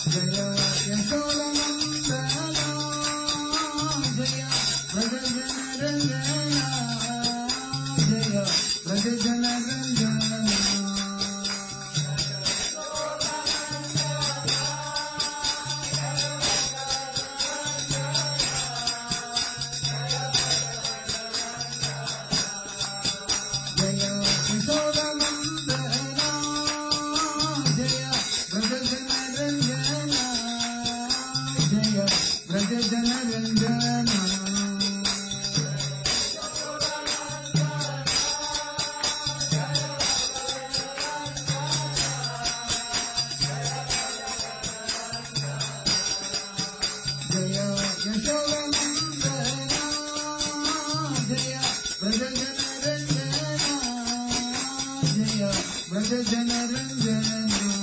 జయ యశోదనందన జయ వ్రజ జనరంజన జయ వ్రజ జనరంజన व्रज जनरंजना जय यशोदनंदना जय व्रज जनरंजना जय व्रज जनरंजना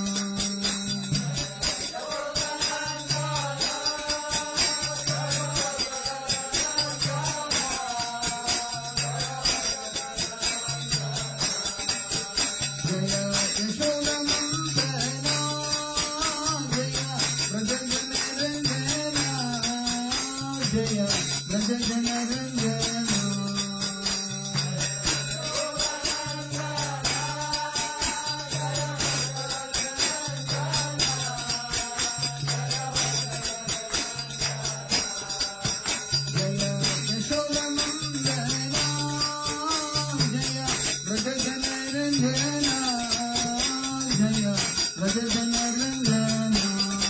जय व्रज जनरंजना जय यशोदनंदना जय व्रज जनरंजना जय व्रज जनरंजना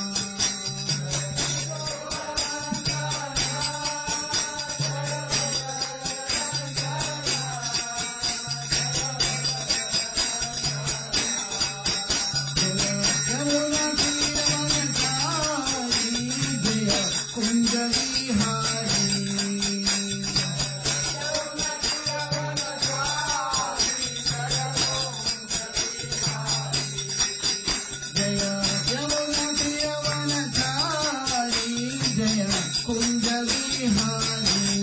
कुंज विहारी जय यमुना यवनचारी जय कुंज विहारी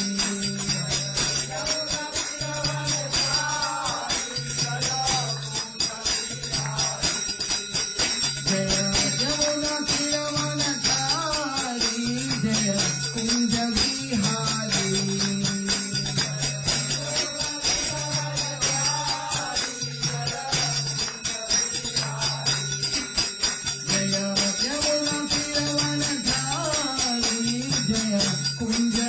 जय यमुना यवनचारी जय कुंज विहारी जय यमुना यवनचारी जय कुंज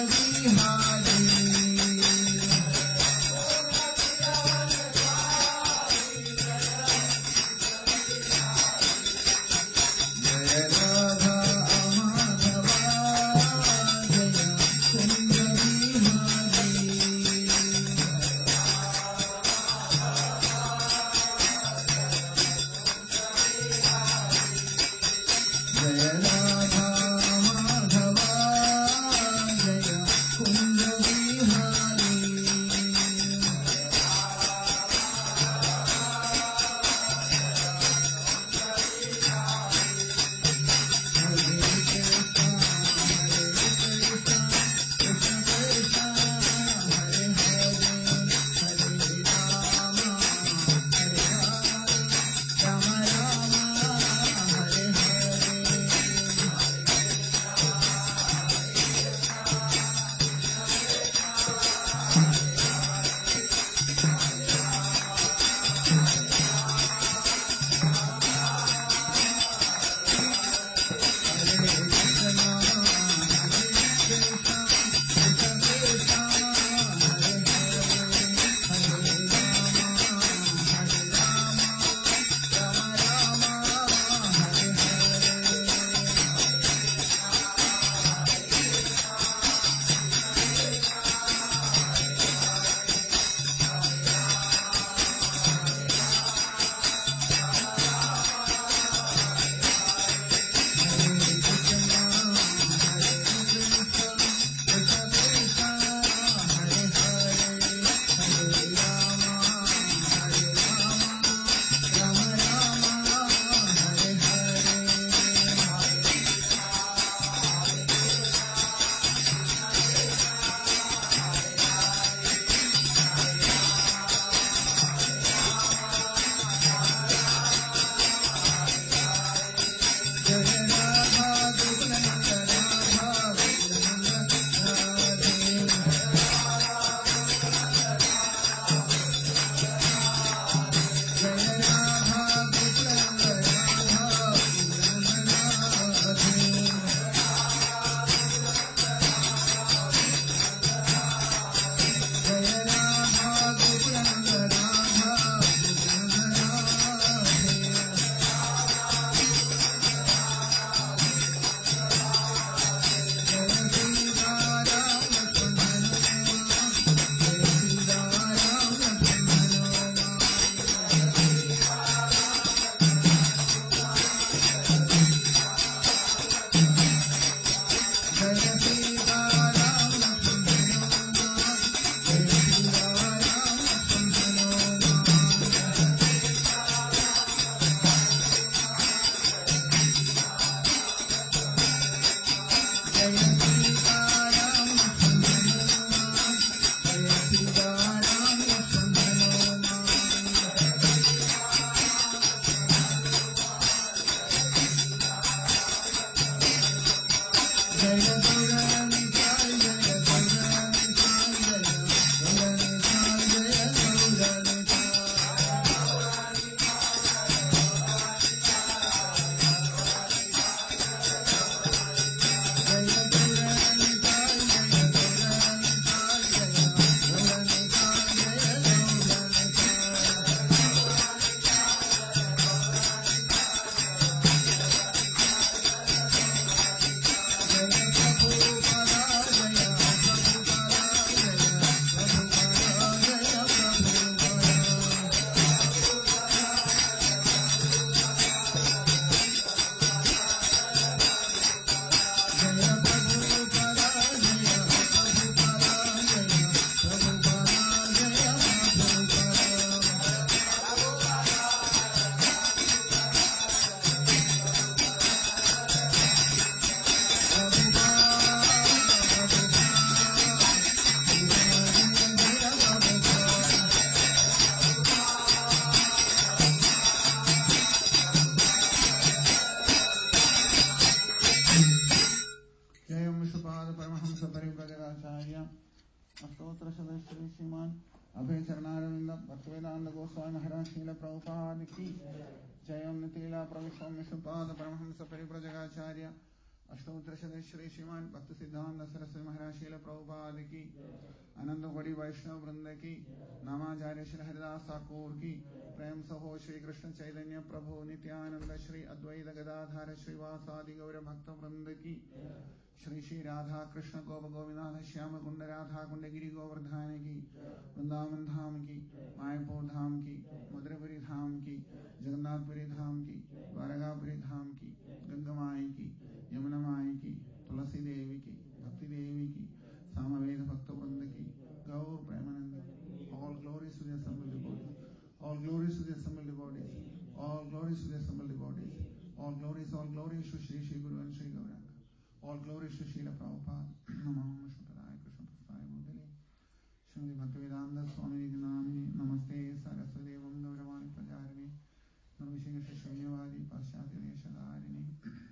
अभय चरणारविंद भक्तिवेदांत गोस्वामी महाराज श्रील प्रभुपाद की जय। ओम नितिला प्रविश्वाम्य सुपाद परमहंस परिव्रजकाचार्य अष्टोत्तर श्री श्रीमान भक्त सिद्धांत सरस्वती महाराज श्रील प्रभुपाद की अनंत कोटि वैष्णव वृंद की नामाचार्य श्री हरिदास ठाकुर की प्रेम सहो श्री कृष्ण चैतन्य प्रभु नित्यानंद श्री अद्वैत गदाधर श्रीवासादि गौर भक्त वृंद की श्री श्री राधा कृष्ण गोप गोविंद श्याम कुंड राधा कुंडगिरी गोवर्धन की वृंदावन धाम की मायापुर धाम की मधुरपुरी धाम की जगन्नाथपुरी धाम की द्वारकापुरी धाम की गंगमाई की यमुना माई की तुलसी देवी की भक्ति देवी की सामवेद भक्त वृंद की गौर प्रेमानंद। All glories to the assembled devotees, all glories to the assembled devotees, all glories to the assembled devotees, all glories to Shri Shri Guru and Shri Gauranga, all glories to Srila Prabhupada. Namo Shukadaya Krishna Prasthaya Bhutale Shrimati Bhaktivedanta Swami Namini Namaste Saraswati Devam Gauravani Prajarini Nirvishesha Shunyavadi Paschatya Deshadarini.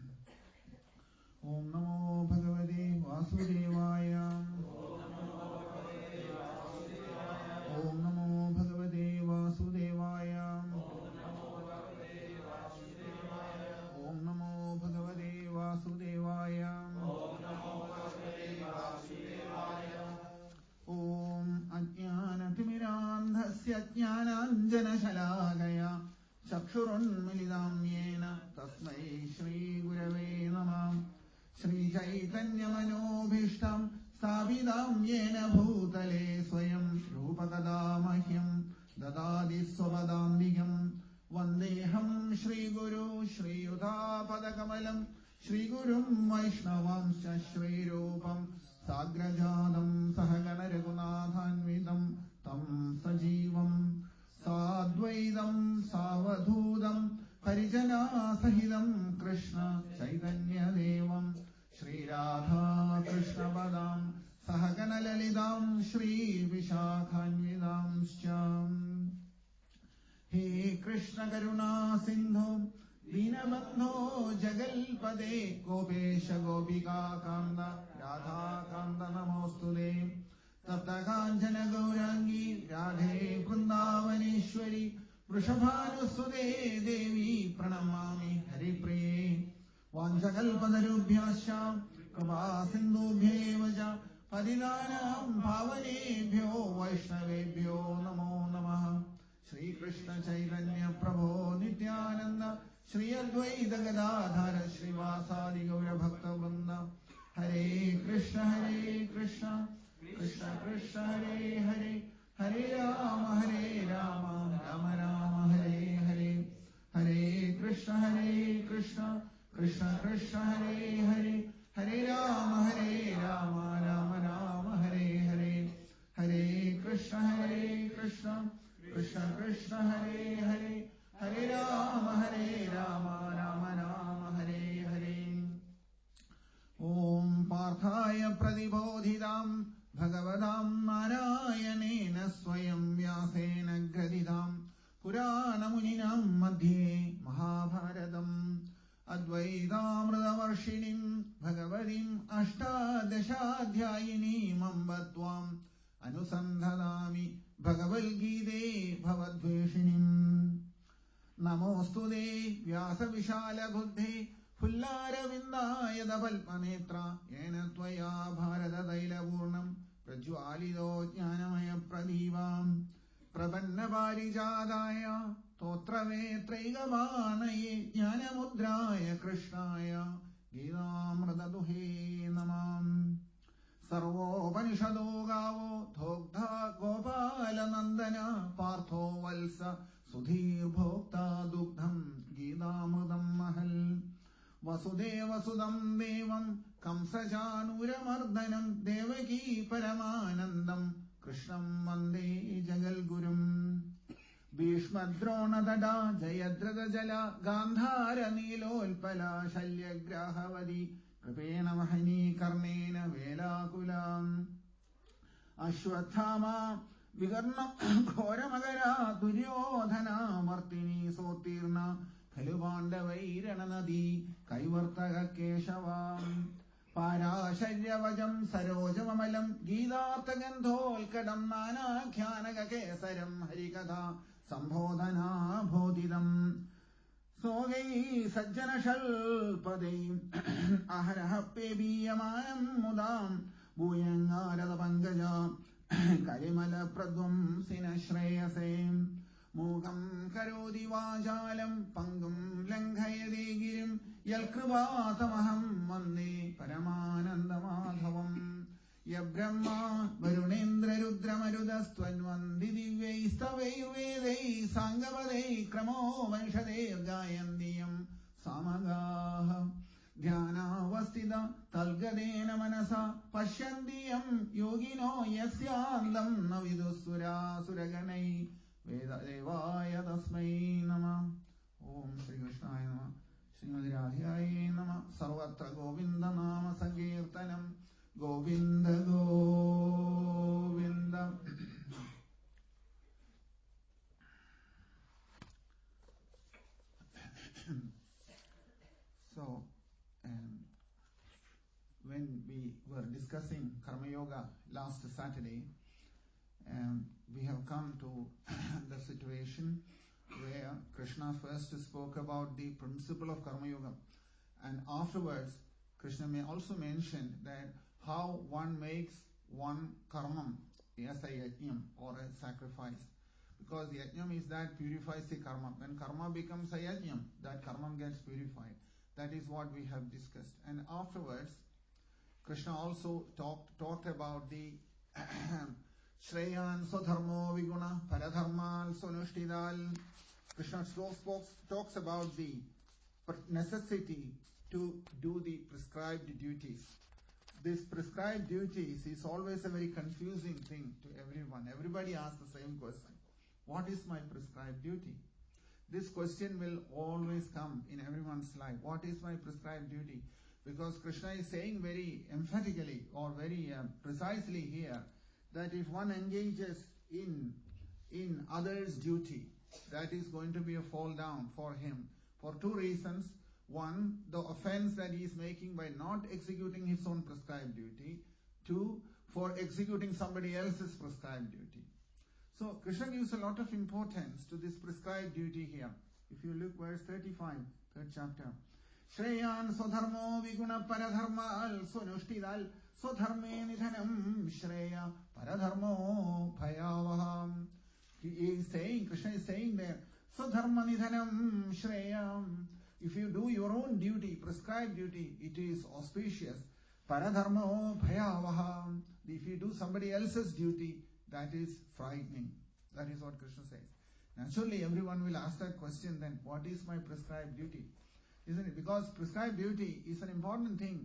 Om Namo Bhagavate Vasudevaya. Om Namo Bhagavate Vasudevaya. Om Namo Bhagavate Vasudevaya. Om Ajnanatimmirandhasya Jnananjanashalakaya Chakshurunmilidam Yena Tasmai Shri Gurave Namah. Shri Chaitanya Manobhishtam Sthavidam Yena Bhutale Swayam Rupakada Mahyam Dadadi Swabadambigam Vandeham Shri Guru Shri Yuddhapadakamalam Shri Gurum Vaishnavamscha Shri Rupam Sagrajadam Sahagana Raghunathanvidam Tam Sajivam Sadvaidam Savadhudam Harijana Sahidam Krishna Chaitanya Devam Shri Radha Krishna Padam Sahagana Lalidam Shri Vishakhanvidam Sham. He Krishna Karuna Sindhu Dinabandho Jagalpade Gopesha Gopika Kanda Radha Kanda Namostude Tapta Kanchana Gaurangi Radhe Vrindavaneshwari Vrishabhanusute Devi Pranamami Haripriye Vanchakalpatarubhyascha Krapa Sindhubhyevacha Patitanam Bhavanebhyo Vaishnavebhyo Namo Namaha. Shri Krishna Chaitanya Prabhu Nityananda Shri Advaita Gadadhara Shri Vasadi Gaura Bhakta Vrinda. Hare Krishna Krishna Krishna Hare Hare Hare Rama Rama Rama Hare Hare. Hare Krishna Krishna Krishna Hare Hare Hare Rama Rama Rama Hare Hare. Hare Krishna Krishna Krishna Hare Hare Hare Rama Rama Rama Hare Hare. Om Parthaya Pradibodhidam Bhagavadam Narayanena Swayam Vyasena Gradidam Purana Muninam Madhye Mahabharatam अद्वैतामृतवर्षिणीम् भगवतीम् अष्टादशाध्यायिनीम् अम्ब त्वाम् अनुसन्धनामि भगवद्गीते भवद्वेषिणीम् नमोऽस्तु ते व्यासविशालबुद्धे फुल्लारविन्दायदपल्पनेत्रा येन त्वया भारततैलपूर्णम् प्रज्वालितो ज्ञानमयप्रदीपाम् प्रपन्नपारिजाताय स्तोत्रवेत्रैकपाणये ज्ञानमुद्राय कृष्णाय गीतामृतदुहे नमः। सर्वोपनिषदो गावो दोग्धा गोपालनन्दन पार्थो वत्स सुधीर्भोक्ता दुग्धम् गीतामृतम् महल्। वसुदेवसुतम् देवम् कंसचानूरमर्दनम् देवकी परमानन्दम् कृष्णम् वन्दे जगद्गुरुम्। भीष्मद्रोणतटा जयद्रथजला गान्धारनीलोत्पला शल्यग्राहवती कृपेण वहनी कर्णेन वेलाकुलाम्। अश्वत्थामा विकर्ण घोरमकरा दुर्योधनामर्तिनी सोत्तीर्णा खलु पाण्डवैरणनदी कैवर्तक केशवाम्। पाराशर्यवजम् सरोजममलम् गीतार्थगन्धोल्कटम् नानाख्यानककेसरम् हरिकथा सम्बोधना बोधितम्। सोगै सज्जनशल्पदै अहरः पेबीयमानम् मुदाम् भूयङ्गारदपङ्कजा कलिमलप्रध्वंसिन श्रेयसे। मूकम् करोति वाचालम् पङ्गुम् लङ्घयते गिरिम् यत्कृपातमहम् वन्दे परमानन्दमाधवम्। यब्रह्मा वरुणेन्द्ररुद्रमरुदस्त्वन्वन्ति दिव्यैस्तवैर्वेदैः साङ्गपदैः क्रमो वंशदैर्गायन्तीयम् सामगाः। ध्यानावस्थित तल्गदेन मनसा पश्यन्तीयम् योगिनो यस्यान्तम् न विदुःसुरासुरगणैः वेददेवाय तस्मै नमः। ओम श्रीकृष्णाय नमः। श्रीमति राधिकायै नमः। सर्वत्र गोविन्दनाम संकीर्तनम् Govind Govind. So, when we were discussing Karma Yoga last Saturday, we have come to the situation where Krishna first spoke about the principle of Karma Yoga, and afterwards Krishna may also mention that how one makes one karma as a yajnam or a sacrifice, because the yajnam is that purifies the karma. When karma becomes a yajnam, that karma gets purified. That is what we have discussed. And afterwards Krishna also talked about the Shreyan Swadharmo Viguna Paradharmal Sonushtidal. Krishna talks about the necessity to do the prescribed duties. This prescribed duties is always a very confusing thing to everyone. Everybody asks the same question. What is my prescribed duty? This question will always come in everyone's life. What is my prescribed duty? Because Krishna is saying very emphatically or very precisely here that if one engages in others' duty, that is going to be a fall down for him for two reasons. One, the offense that he is making by not executing his own prescribed duty. Two, for executing somebody else's prescribed duty. So Krishna gives a lot of importance to this prescribed duty here. If you look verse 35, third chapter. Shreyan Swadharmo Viguna Paradharmal Sonushtidal Swadharme Nidhanam Shreya Paradharmo Bhayavaham. He is saying, Krishna is saying there, Swadharma Nidhanam Shreya. If you do your own duty, prescribed duty, it is auspicious. Paradharmo Bhayavaham. If you do somebody else's duty, that is frightening. That is what Krishna says. Naturally, everyone will ask that question then, what is my prescribed duty? Isn't it? Because prescribed duty is an important thing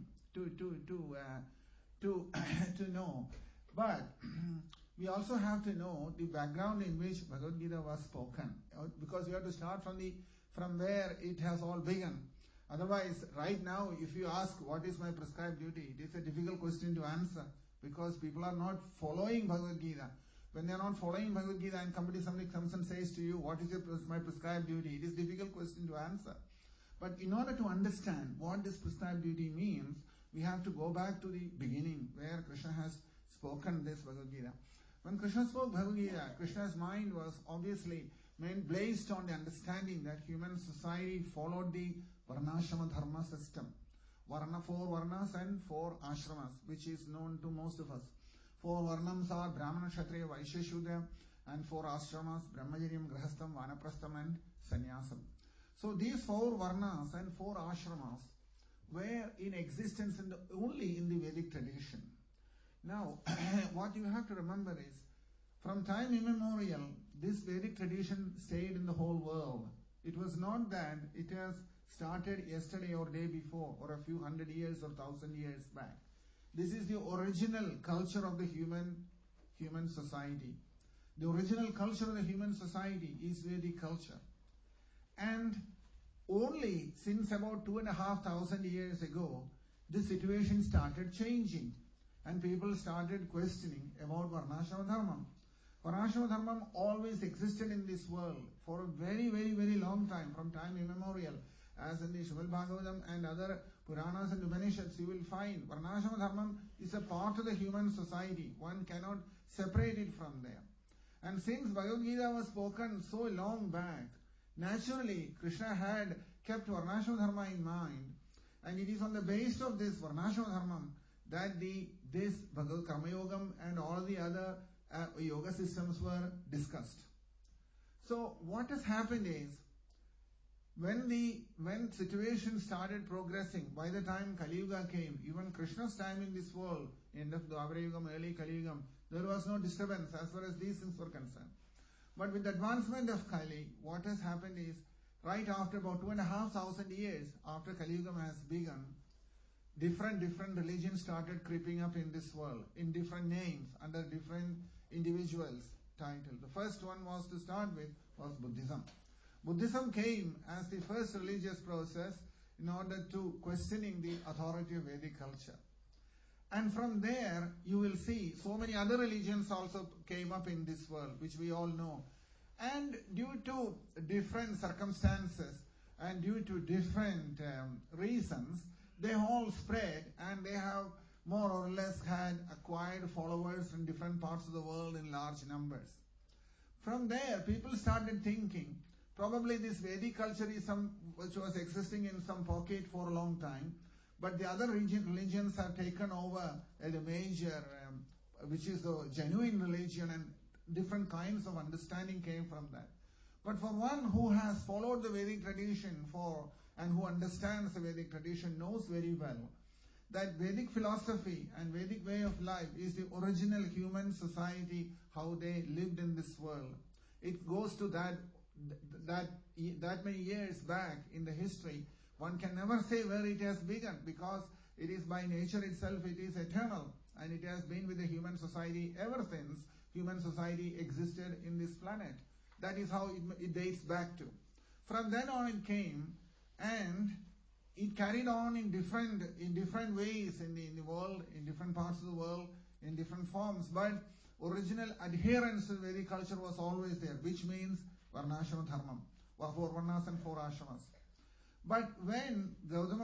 to know. But we also have to know the background in which Bhagavad Gita was spoken. Because we have to start from where it has all begun. Otherwise, right now, if you ask what is my prescribed duty, it is a difficult question to answer. Because people are not following Bhagavad Gita. When they are not following Bhagavad Gita and somebody comes and says to you, what is my prescribed duty? It is a difficult question to answer. But in order to understand what this prescribed duty means, we have to go back to the beginning where Krishna has spoken this Bhagavad Gita. When Krishna spoke Bhagavad Gita, Krishna's mind was obviously blazed on the understanding that human society followed the Varnashrama Dharma system. Four Varnas and 4 Ashramas, which is known to most of us. 4 Varnams are Brahmana, Kshatriya, Vaishya, Shudra, and 4 Ashramas, Brahmacharyam, Grahastham, Vanaprastham and Sannyasam. So these 4 Varnas and 4 Ashramas were in existence only in the Vedic tradition. Now, what you have to remember is, from time immemorial, this Vedic tradition stayed in the whole world. It was not that it has started yesterday or day before, or a few hundred years or 1,000 years back. This is the original culture of the human society. The original culture of the human society is Vedic culture. And only since about 2,500 years ago, the situation started changing. And people started questioning about Varnashrama Dharma. Varnashrama Dharma always existed in this world for a very, very, very long time, from time immemorial. As in the Srimad Bhagavatam and other Puranas and Upanishads, you will find Varnashrama Dharma is a part of the human society. One cannot separate it from there. And since Bhagavad Gita was spoken so long back, naturally Krishna had kept Varnashrama Dharma in mind. And it is on the basis of this Varnashrama Dharma that this Bhagavad Karma Yogam and all the other yoga systems were discussed. So what has happened is, when situation started progressing, by the time Kali Yuga came, even Krishna's time in this world, end of Dwapara Yugam, early Kali Yugam, there was no disturbance as far as these things were concerned. But with the advancement of Kali, what has happened is, right after about 2,500 years after Kali Yuga has begun, different religions started creeping up in this world, in different names, under different individuals' title. The first one was to start with was Buddhism. Buddhism came as the first religious process in order to questioning the authority of Vedic culture. And from there, you will see so many other religions also came up in this world, which we all know. And due to different circumstances and due to different reasons, they all spread and they have more or less had acquired followers in different parts of the world in large numbers. From there, people started thinking, probably this Vedic culture is which was existing in some pocket for a long time, but the other religions have taken over as a major, which is the genuine religion, and different kinds of understanding came from that. But for one who has followed the Vedic tradition and who understands the Vedic tradition, knows very well that Vedic philosophy and Vedic way of life is the original human society, how they lived in this world. It goes to that many years back in the history. One can never say where it has begun, because it is by nature itself, it is eternal, and it has been with the human society ever since human society existed in this planet. That is how it dates back to. From then on it came, and it carried on in different ways in the world, in different parts of the world, in different forms. But original adherence to Vedic culture was always there, which means Varnashrama Dharma, 4 Varnas and 4 Ashramas. But when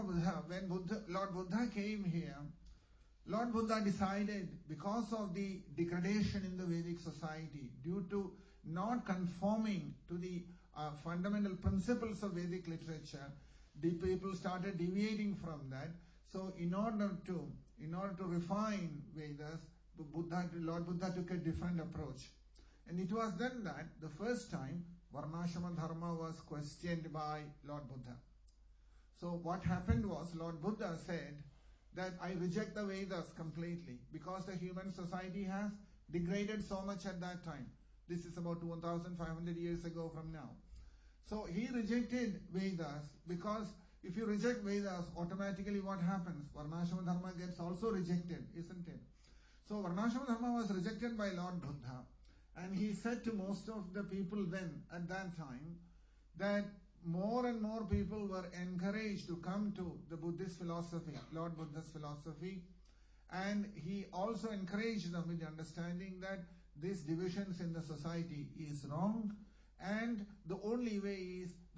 Lord Buddha came here, Lord Buddha decided, because of the degradation in the Vedic society, due to not conforming to the fundamental principles of Vedic literature, the people started deviating from that. So in order to refine Vedas, Lord Buddha took a different approach. And it was then that the first time Varnashrama Dharma was questioned by Lord Buddha. So what happened was, Lord Buddha said that I reject the Vedas completely, because the human society has degraded so much at that time. This is about 2,500 years ago from now. So he rejected Vedas, because if you reject Vedas, automatically what happens? Varnashrama Dharma gets also rejected, isn't it? So Varnashrama Dharma was rejected by Lord Buddha, and he said to most of the people then, at that time, that more and more people were encouraged to come to the Buddhist philosophy, Lord Buddha's philosophy, and he also encouraged them with the understanding that these divisions in the society is wrong, and the only way is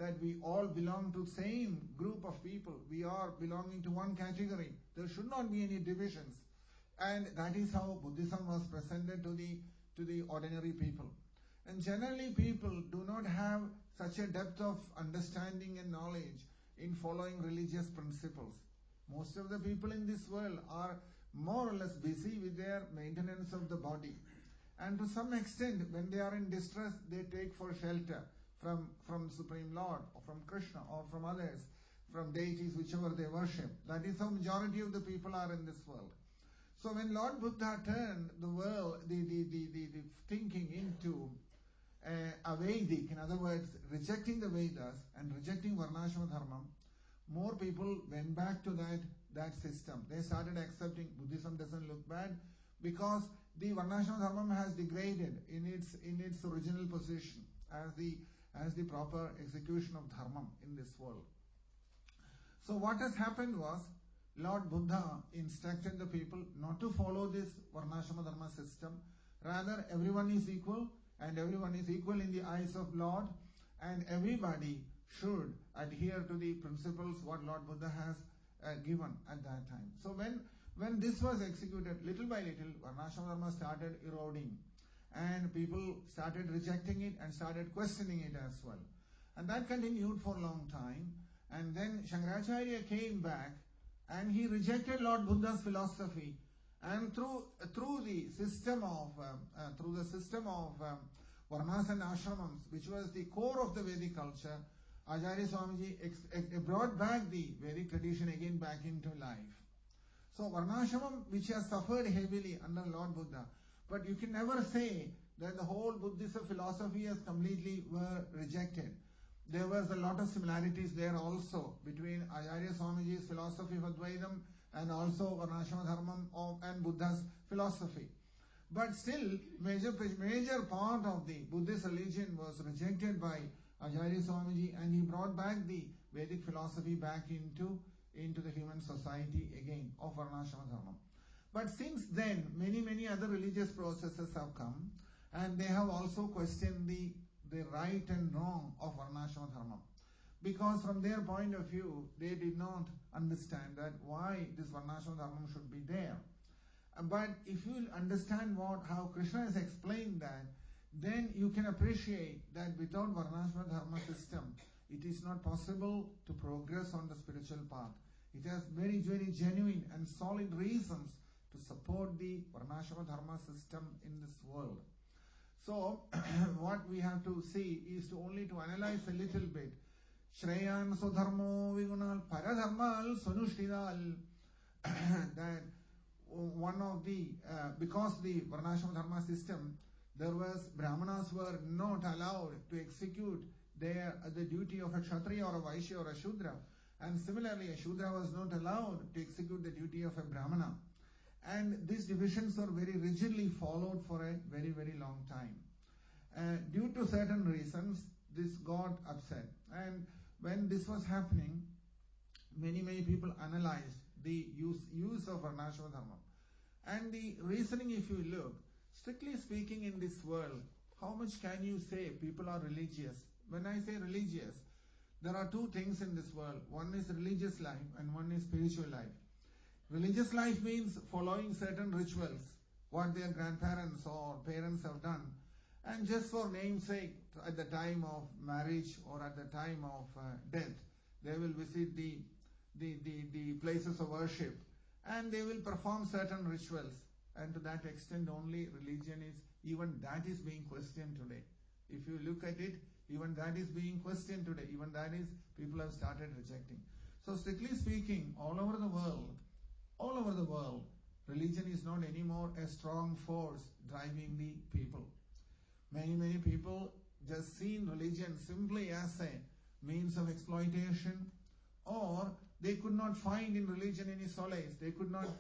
that we all belong to same group of people. We are belonging to one category. There should not be any divisions. And that is how Buddhism was presented to the ordinary people. And generally people do not have such a depth of understanding and knowledge in following religious principles. Most of the people in this world are more or less busy with their maintenance of the body. And to some extent, when they are in distress, they take for shelter from Supreme Lord, or from Krishna, or from others, from deities, whichever they worship. That is how majority of the people are in this world. So when Lord Buddha turned the world, the thinking into a Vedic, in other words, rejecting the Vedas and rejecting Varnashama Dharma, more people went back to that system. They started accepting Buddhism doesn't look bad because the Varnashama Dharma has degraded in its original position as the proper execution of Dharma in this world. So what has happened was, Lord Buddha instructed the people not to follow this Varnashama Dharma system. Rather, everyone is equal, and everyone is equal in the eyes of Lord, and everybody should adhere to the principles what Lord Buddha has given at that time. So when this was executed, little by little, Varnashama Dharma started eroding, and people started rejecting it and started questioning it as well. And that continued for a long time. And then Shankaracharya came back, and he rejected Lord Buddha's philosophy. And through the system of Varnas and Ashramams, which was the core of the Vedic culture, Acharya Swamiji brought back the Vedic tradition again back into life. So Varnashramam, which has suffered heavily under Lord Buddha, but you can never say that the whole Buddhist philosophy has completely were rejected. There was a lot of similarities there also between Acharya Swamiji's philosophy of Advaitam and also Varnashama Dharma and Buddha's philosophy. But still, major part of the Buddhist religion was rejected by Acharya Swamiji, and he brought back the Vedic philosophy back into the human society again of Varnashama Dharma. But since then, many other religious processes have come, and they have also questioned the right and wrong of Varnashama Dharma. Because from their point of view, they did not understand that why this Varnashama Dharma should be there. But if you understand how Krishna has explained that, then you can appreciate that without Varnashama Dharma system, it is not possible to progress on the spiritual path. It has very, very genuine and solid reasons to support the Varnashama Dharma system in this world. So, what we have to see is to analyze a little bit. Shreyan Sodharmo Vigunal Paradharmal Sonushtidal. That one of because the Varnashama Dharma system, Brahmanas were not allowed to execute the duty of a Kshatriya or a Vaishya or a Shudra. And similarly, a Shudra was not allowed to execute the duty of a Brahmana. And these divisions were very rigidly followed for a very, very long time. Due to certain reasons, this got upset. And when this was happening, many people analyzed the use of Varnashama Dharma. And the reasoning, if you look, strictly speaking in this world, how much can you say people are religious? When I say religious, there are two things in this world. One is religious life and one is spiritual life. Religious life means following certain rituals, what their grandparents or parents have done. And just for namesake, at the time of marriage or at the time of death, they will visit the places of worship and they will perform certain rituals. And to that extent only religion is, even that is being questioned today. If you look at it, even that is being questioned today. Even that is, people have started rejecting. So strictly speaking, all over the world, religion is not anymore a strong force driving the people. Many people just seen religion simply as a means of exploitation, or they could not find in religion any solace. They could not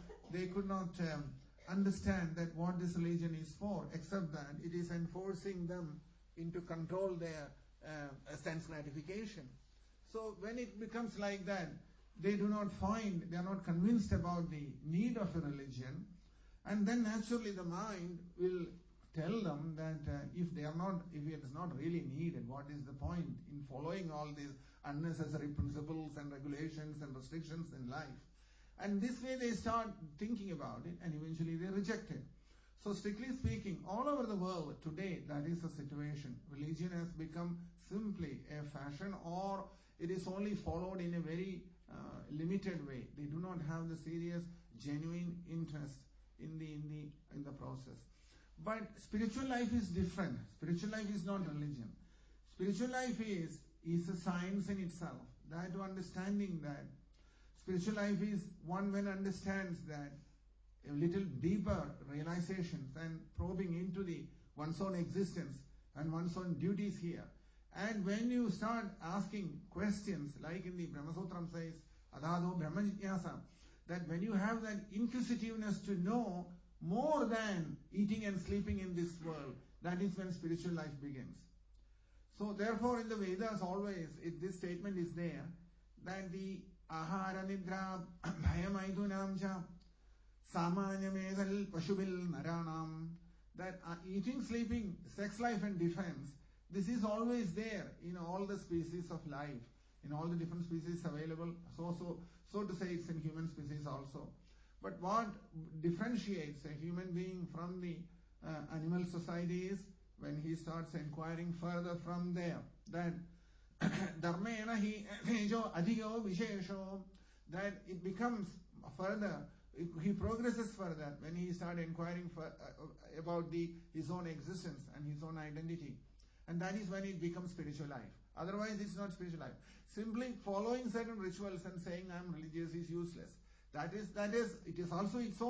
understand that what this religion is for, except that it is enforcing them into control their sense gratification. So when it becomes like that, they are not convinced about the need of a religion, and then naturally the mind will tell them that if it is not really needed, what is the point in following all these unnecessary principles and regulations and restrictions in life? And this way they start thinking about it, and eventually they reject it. So strictly speaking, all over the world today, that is the situation. Religion has become simply a fashion, or it is only followed in a very limited way. They do not have the serious, genuine interest in the process. But spiritual life is different. Spiritual life is not religion. Spiritual life is a science in itself. That understanding that spiritual life is one when understands that a little deeper realizations and probing into one's own existence and one's own duties here. And when you start asking questions, like in the Brahma Sutram says, Adhado Brahma Jignasa, that when you have that inquisitiveness to know more than eating and sleeping in this world, that is when spiritual life begins. So therefore in the Vedas always, this statement is there, that the Ahara Nidra Bhayamaidunam Cha Samanyamedal Pashubil Naranam, that eating, sleeping, sex life and defense, this is always there in all the species of life, in all the different species available. So to say, it's in human species also. But what differentiates a human being from the animal society is when he starts inquiring further from there, that dharmena hi tejo adhiyo vishesho, that it becomes further, he progresses further when he starts inquiring about his own existence and his own identity. And that is when it becomes spiritual life. Otherwise it's not spiritual life. Simply following certain rituals and saying I am religious is useless. That is, it is also its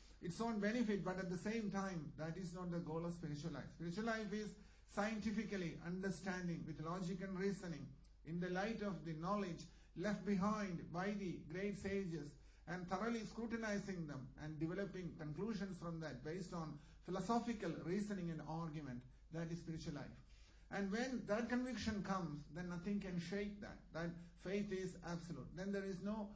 own benefit, but at the same time, that is not the goal of spiritual life. Spiritual life is scientifically understanding with logic and reasoning in the light of the knowledge left behind by the great sages, and thoroughly scrutinizing them and developing conclusions from that based on philosophical reasoning and argument. That is spiritual life. And when that conviction comes, then nothing can shake that. That faith is absolute. Then there is no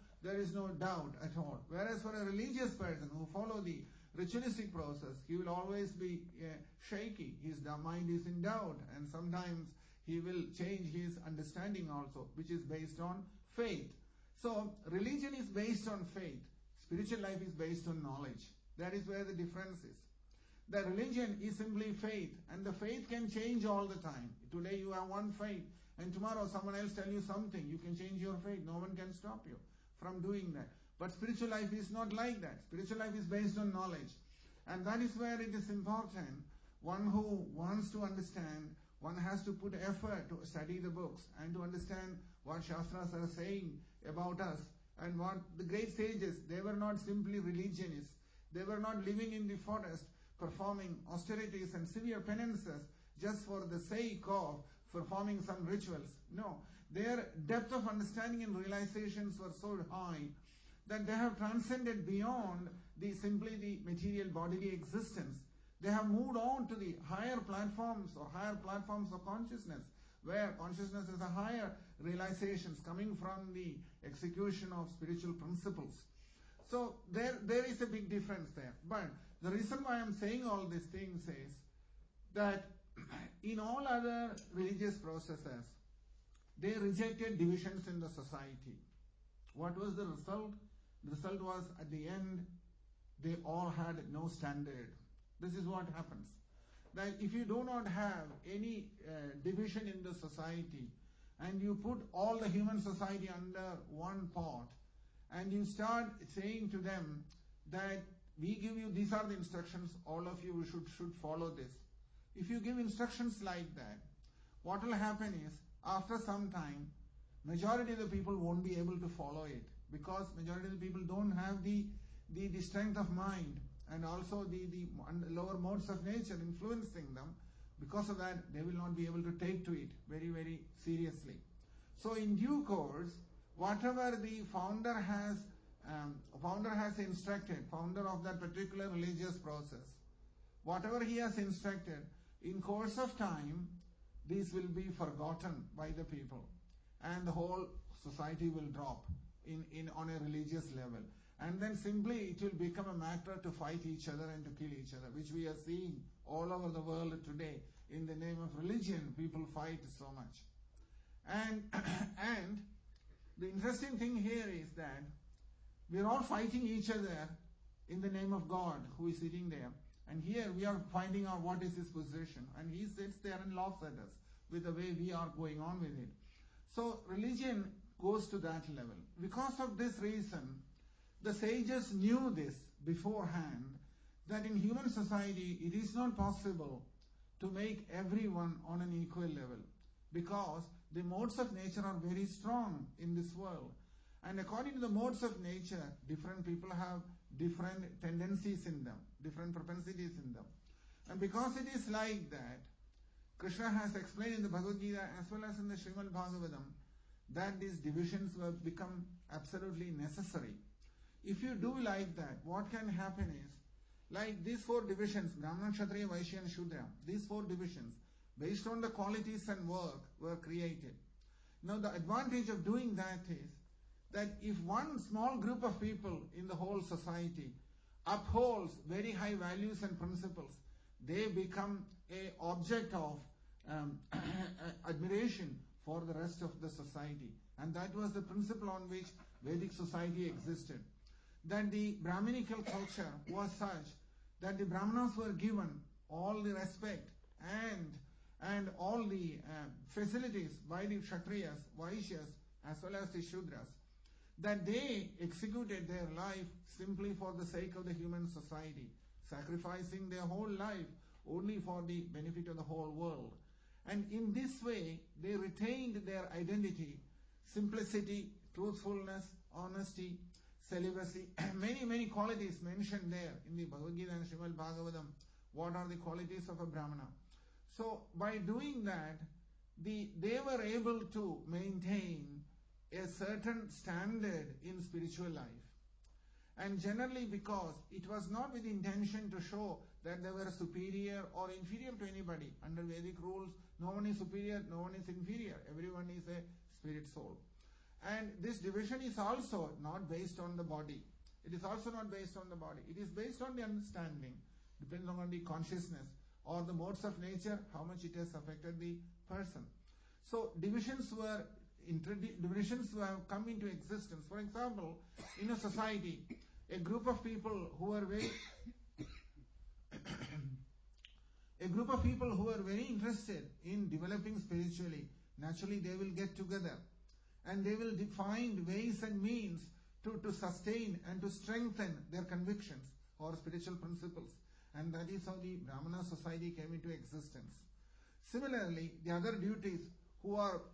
doubt at all. Whereas for a religious person who follow the ritualistic process, he will always be shaky. His mind is in doubt, and sometimes he will change his understanding also, which is based on faith. So religion is based on faith. Spiritual life is based on knowledge. That is where the difference is. The religion is simply faith, and the faith can change all the time. Today you have one faith, and tomorrow someone else tell you something. You can change your faith. No one can stop you from doing that. But spiritual life is not like that. Spiritual life is based on knowledge. And that is where it is important. One who wants to understand, one has to put effort to study the books and to understand what Shastras are saying about us. And what the great sages, they were not simply religionists. They were not living in the forest performing austerities and severe penances just for the sake of performing some rituals. No, their depth of understanding and realizations were so high that they have transcended beyond simply the material bodily existence. They have moved on to the higher platforms of consciousness, where consciousness is a higher realizations coming from the execution of spiritual principles. So there is a big difference there. But the reason why I am saying all these things is that in all other religious processes, they rejected divisions in the society. What was the result? The result was, at the end, they all had no standard. This is what happens. That if you do not have any division in the society, and you put all the human society under one pot, and you start saying to them that we give you, these are the instructions, all of you should follow this. If you give instructions like that, what will happen is, after some time, majority of the people won't be able to follow it, because majority of the people don't have the strength of mind, and also the lower modes of nature influencing them. Because of that, they will not be able to take to it very, very seriously. So in due course, whatever the founder has instructed, founder of that particular religious process, whatever he has instructed, in course of time, these will be forgotten by the people, and the whole society will drop on a religious level. and then simply it will become a matter to fight each other and to kill each other, which we are seeing all over the world today. In the name of religion, people fight so much. And the interesting thing here is that we are all fighting each other in the name of God who is sitting there. And here we are finding out what is his position. And he sits there and laughs at us with the way we are going on with it. So religion goes to that level. Because of this reason, the sages knew this beforehand, that in human society it is not possible to make everyone on an equal level, because the modes of nature are very strong in this world. And according to the modes of nature, different people have different tendencies in them, different propensities in them. And because it is like that, Krishna has explained in the Bhagavad Gita as well as in the Srimad Bhagavatam that these divisions will become absolutely necessary. If you do like that, what can happen is, like these 4 divisions, Brahmana, Kshatriya, Vaishya and Shudra, these 4 divisions, based on the qualities and work, were created. Now the advantage of doing that is, that if one small group of people in the whole society upholds very high values and principles, they become an object of admiration for the rest of the society. And that was the principle on which Vedic society existed. That the Brahminical culture was such that the Brahmanas were given all the respect and all the facilities by the Kshatriyas, Vaishyas as well as the Shudras, that they executed their life simply for the sake of the human society, sacrificing their whole life only for the benefit of the whole world. And in this way, they retained their identity, simplicity, truthfulness, honesty, celibacy, many qualities mentioned there in the Bhagavad Gita and Srimad Bhagavatam. What are the qualities of a Brahmana? So by doing that, they were able to maintain a certain standard in spiritual life. And generally because it was not with intention to show that they were superior or inferior to anybody. Under Vedic rules, no one is superior, no one is inferior. Everyone is a spirit soul. And this division is also not based on the body. It is also not based on the body. It is based on the understanding, depending on the consciousness or the modes of nature, how much it has affected the person. So divisions have come into existence. For example, in a society, a group of people who are very interested in developing spiritually, naturally they will get together and they will find ways and means to sustain and to strengthen their convictions or spiritual principles. And that is how the Brahmana society came into existence. Similarly, the other duties who are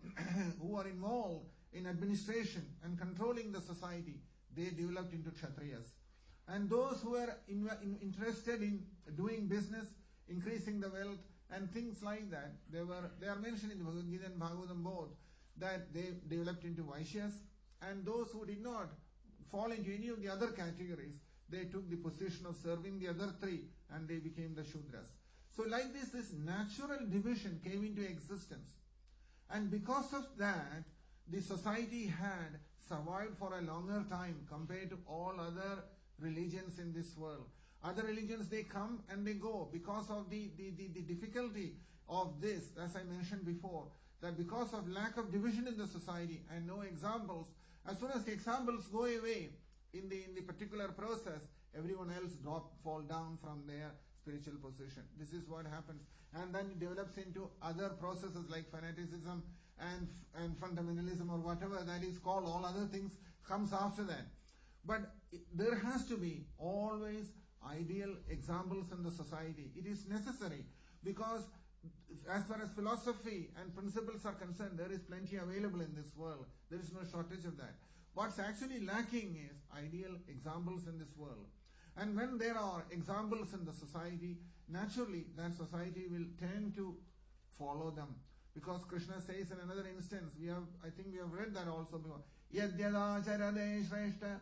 involved in administration and controlling the society, they developed into Kshatriyas. And those who are interested in doing business, increasing the wealth and things like that, they are mentioned in the Bhagavad Gita and Bhagavatam both, that they developed into Vaishyas. And those who did not fall into any of the other categories, they took the position of serving the other 3 and they became the Shudras. So like this natural division came into existence. And because of that, the society had survived for a longer time compared to all other religions in this world. Other religions, they come and they go because of the difficulty of this, as I mentioned before, that because of lack of division in the society and no examples, as soon as the examples go away in the particular process, everyone else fall down from their spiritual position. This is what happens. And then it develops into other processes like fanaticism and fundamentalism or whatever that is called. All other things comes after that. But there has to be always ideal examples in the society. It is necessary because as far as philosophy and principles are concerned, there is plenty available in this world. There is no shortage of that. What's actually lacking is ideal examples in this world. And when there are examples in the society, naturally that society will tend to follow them. Because Krishna says in another instance, I think we have read that also before. Yadyadacharade shreshta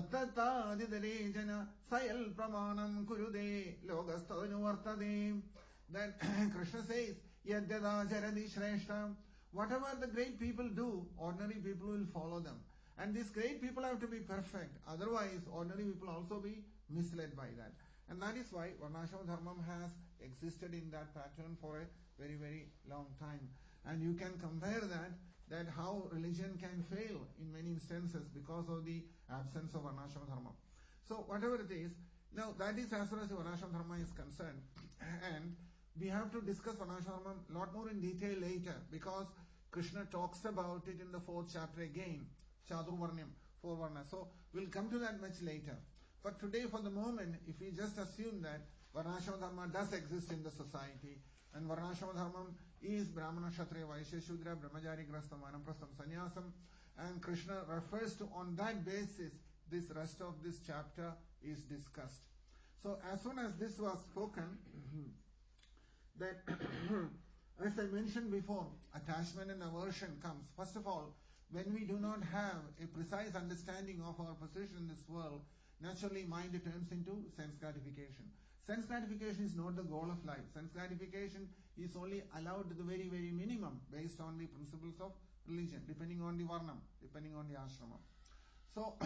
tattadidare jana sayal pramanam kurude logastanuvartade. Then Krishna says, Yadyadacharade shreshta. Whatever the great people do, ordinary people will follow them. And these great people have to be perfect. Otherwise, ordinary people also be misled by that. And that is why Varnashram Dharma has existed in that pattern for a very, very long time. And you can compare that how religion can fail in many instances because of the absence of Varnashram Dharma. So whatever it is, now that is as far as the Varnashram Dharma is concerned. And we have to discuss Varnashram Dharma a lot more in detail later, because Krishna talks about it in the 4th chapter again, Chaturvarnyam, 4 Varna. So we'll come to that much later. But today, for the moment, if we just assume that Varnashram Dharma does exist in the society, and Varnashram Dharma is Brahmana, Kshatriya, Vaishya, Shudra, Brahmachari, Grahastha, Vanaprastham, Sannyasam, and Krishna refers to, on that basis, this rest of this chapter is discussed. So as soon as this was spoken, that as I mentioned before, attachment and aversion comes. First of all, when we do not have a precise understanding of our position in this world, naturally mind turns into sense gratification. Sense gratification is not the goal of life. Sense gratification is only allowed to the very, very minimum based on the principles of religion, depending on the varnam, depending on the ashrama. So,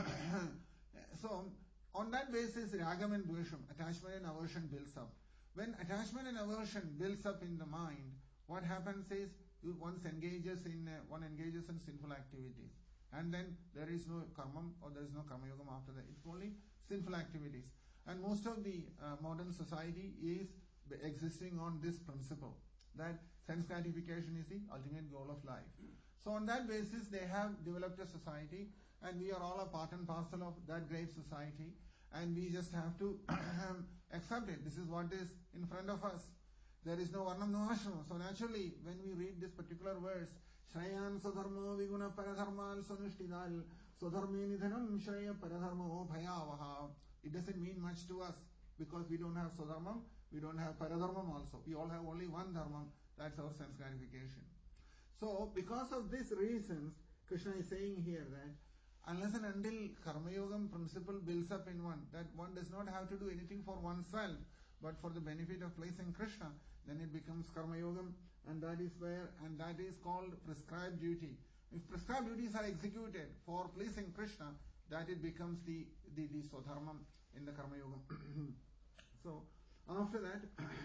so on that basis, ragam and dvesham, attachment and aversion builds up. When attachment and aversion builds up in the mind, what happens is one engages in sinful activities. And then there is no karma, or there is no karma yogam after that. It's only sinful activities. And most of the modern society is existing on this principle, that sense gratification is the ultimate goal of life. So on that basis, they have developed a society, and we are all a part and parcel of that great society, and we just have to accept it. This is what is in front of us. There is no varnam, no ashram. So naturally, when we read this particular verse, Shrayan Swadharma Viguna Paradharmal Sonushtidal Swadharme Nidhanam Shraya Paradharma Bhayavaha. It doesn't mean much to us, because we don't have Swadharmam, we don't have Paradharmam also. We all have only one Dharmam, that's our sense gratification. So, because of these reasons, Krishna is saying here that unless and until Karma Yogam principle builds up in one, that one does not have to do anything for oneself, but for the benefit of pleasing Krishna, then it becomes Karma Yogam, and that is called prescribed duty. If prescribed duties are executed for pleasing Krishna, that it becomes the Swadharmam in the Karma Yogam. So, after that,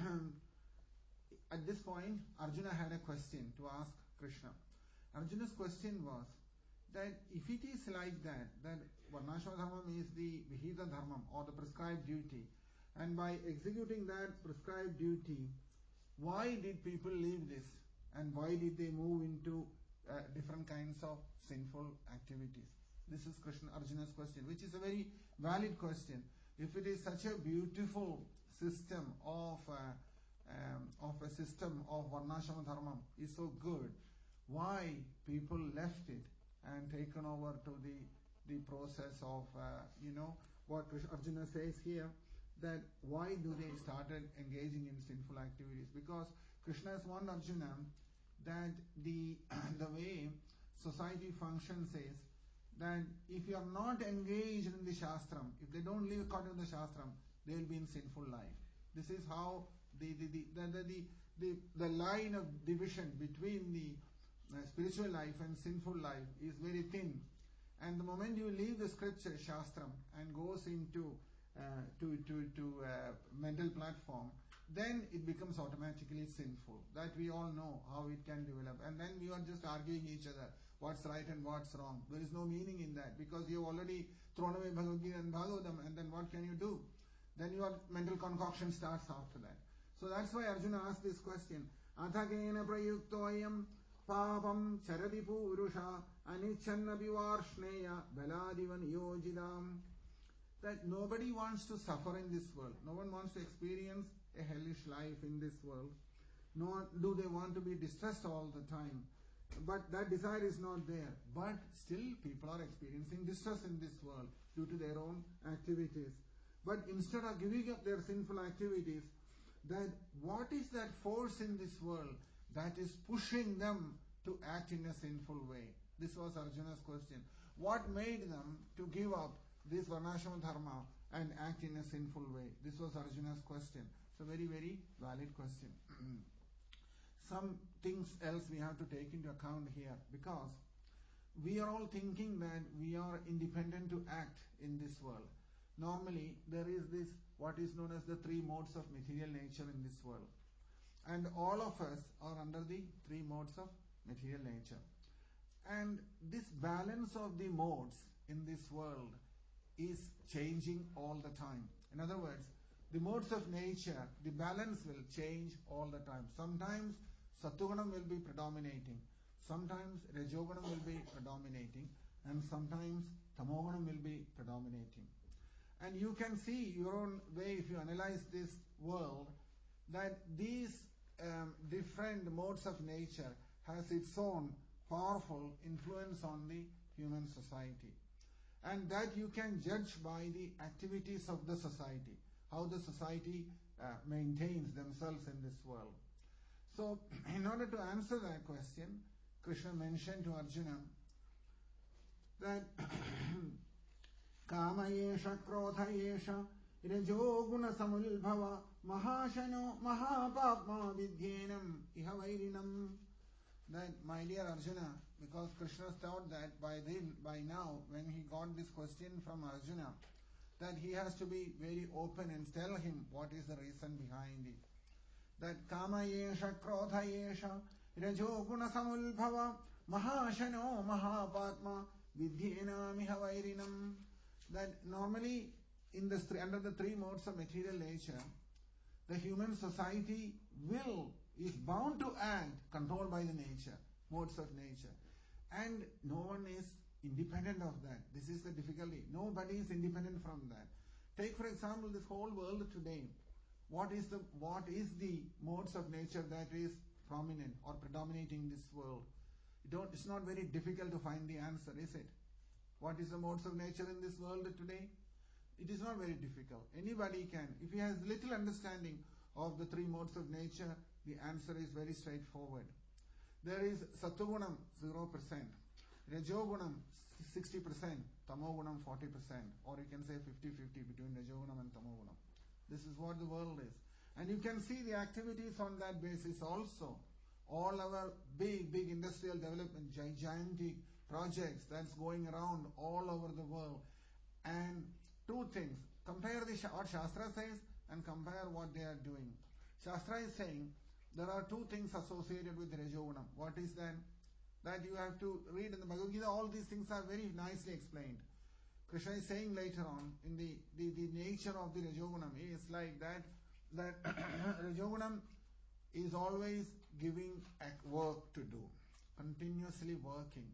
at this point, Arjuna had a question to ask Krishna. Arjuna's question was that if it is like that Varnashram Dharmam is the Vihita Dharmam, or the prescribed duty, and by executing that prescribed duty, why did people leave this? And why did they move into different kinds of sinful activities? This is Arjuna's question, which is a very valid question. If it is such a beautiful system of Varnashram Dharmam is so good, why people left it and taken over to the process of what Arjuna says here, that why do they started engaging in sinful activities? Because Krishna has warned Arjuna that the way society functions is that if you are not engaged in the Shastram, if they don't live according to the Shastram, they will be in sinful life. This is how the line of division between the spiritual life and sinful life is very thin. And the moment you leave the scripture, Shastram, and goes into mental platform, then it becomes automatically sinful. That we all know how it can develop. And then we are just arguing each other, what's right and what's wrong. There is no meaning in that, because you have already thrown away Bhagavad Gita and Bhagavatam, and then what can you do? Then your mental concoction starts after that. So that's why Arjuna asked this question. Athakena prayuktoyam papam charadi purusha anichanna vivarshneya baladiva niyojidam. That nobody wants to suffer in this world. No one wants to experience a hellish life in this world. Nor do they want to be distressed all the time. But that desire is not there. But still people are experiencing distress in this world due to their own activities. But instead of giving up their sinful activities, that what is that force in this world that is pushing them to act in a sinful way? This was Arjuna's question. What made them to give up this Varnashram Dharma and act in a sinful way? This was Arjuna's question. It's a very, very valid question. Some things else we have to take into account here, because we are all thinking that we are independent to act in this world. Normally, there is this, what is known as the three modes of material nature in this world. And all of us are under the three modes of material nature. And this balance of the modes in this world is changing all the time. In other words, the modes of nature, the balance will change all the time. Sometimes Sattvagunam will be predominating, sometimes Rajogunam will be predominating, and sometimes Tamogunam will be predominating. And you can see your own way if you analyze this world that these different modes of nature has its own powerful influence on the human society. And that you can judge by the activities of the society, how the society maintains themselves in this world. So, in order to answer that question, Krishna mentioned to Arjuna that Kamayesha Krodhayesha Rajoguna Samulbhava Mahashano Mahapapma Vidyenam Ihavairinam. That, my dear Arjuna, because Krishna thought that by now, when he got this question from Arjuna, that he has to be very open and tell him what is the reason behind it. That Kamayesha Krodhayesha Rajoguna Samulbhava Mahashano Mahapatma Vidyenam Ihavairinam. That normally under the three modes of material nature, the human society is bound to act controlled by the nature, modes of nature. And no one is independent of that. This is the difficulty. Nobody is independent from that. Take for example this whole world today. What is the modes of nature that is prominent or predominating in this world? It's not very difficult to find the answer, is it? What is the modes of nature in this world today? It is not very difficult. Anybody can. If he has little understanding of the three modes of nature, the answer is very straightforward. There is Sattvagunam 0%, Rajogunam 60%, Tamogunam 40%, or you can say 50-50 between Rajogunam and Tamogunam. This is what the world is. And you can see the activities on that basis also. All our big industrial development, gigantic projects that's going around all over the world. And two things. Compare what Shastra says and compare what they are doing. Shastra is saying there are two things associated with Rajogunam. What is that? That you have to read in the Bhagavad Gita, all these things are very nicely explained. Krishna is saying later on, in the nature of the Rajogunam is like that Rajogunam is always giving work to do. Continuously working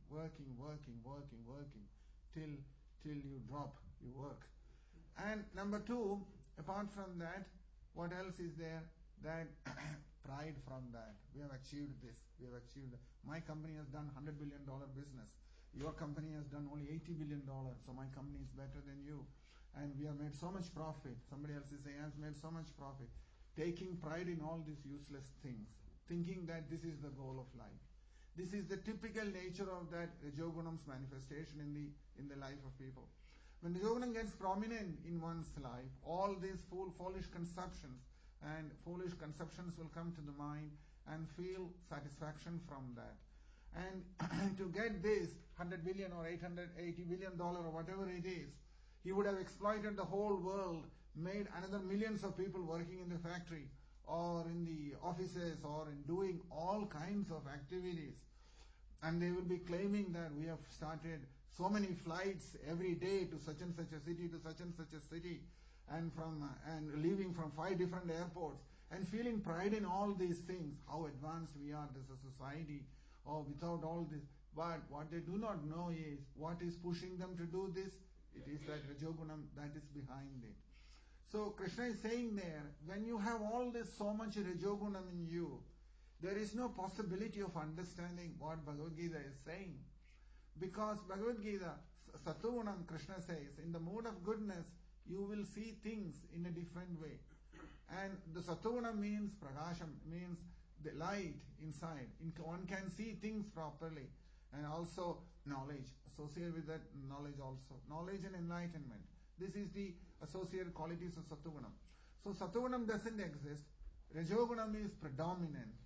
till you drop, you work. And number two, apart from that, what else is there? That pride from that. We have achieved this. We have achieved that. My company has done $100 billion business. Your company has done only $80 billion. So my company is better than you. And we have made so much profit. Somebody else is saying, I have made so much profit. Taking pride in all these useless things. Thinking that this is the goal of life. This is the typical nature of that Rajogunam's manifestation in the life of people. When Rajogunam gets prominent in one's life, all these foolish conceptions will come to the mind and feel satisfaction from that. And to get this $100 billion or $880 billion or whatever it is, he would have exploited the whole world, made another millions of people working in the factory or in the offices or in doing all kinds of activities. And they will be claiming that we have started so many flights every day to such and such a city, to such and such a city, and leaving from 5 different airports, and feeling pride in all these things, how advanced we are as a society, or without all this. But what they do not know is, what is pushing them to do this? It is that Rajogunam that is behind it. So Krishna is saying there, when you have all this so much Rajogunam in you, there is no possibility of understanding what Bhagavad Gita is saying. Because Bhagavad Gita, Sattvagunam, Krishna says, in the mode of goodness, you will see things in a different way. And the Sattvagunam means Prakasham, means the light inside. One can see things properly. And also knowledge, associated with that knowledge also. Knowledge and enlightenment. This is the associated qualities of Sattvagunam. So Sattvagunam doesn't exist. Rajogunam is predominant.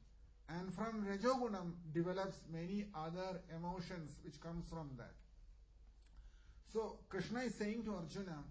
And from Rajogunam develops many other emotions which comes from that. So Krishna is saying to Arjuna,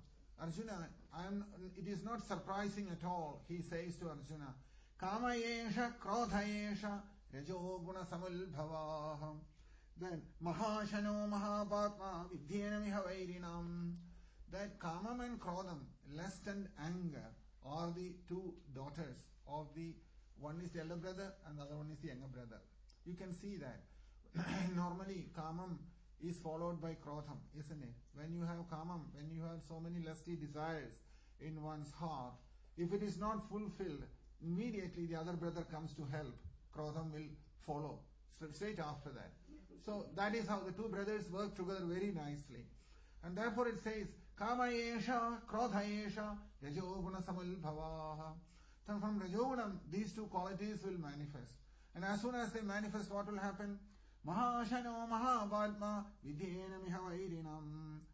it is not surprising at all. He says to Arjuna, Kamayesha Krodhayesha Rajoguna Samulbhavaham. Then Mahashano Mahabhatma Vidyanamiha Vairinam. That Kamam and Krodham, lust and anger, are the two daughters of the one is the elder brother and the other one is the younger brother. You can see that. Normally Kamam is followed by Krodham, isn't it? When you have Kamam, when you have so many lusty desires in one's heart, if it is not fulfilled, immediately the other brother comes to help. Krodham will follow straight after that. So that is how the two brothers work together very nicely. And therefore it says, Kamayesha, Krodhayesha, Rajoguna Samulbhavaha. So from Rajogunam, these two qualities will manifest. And as soon as they manifest, what will happen? Mahashano Mahabhatma Vidyena Mihawairinam.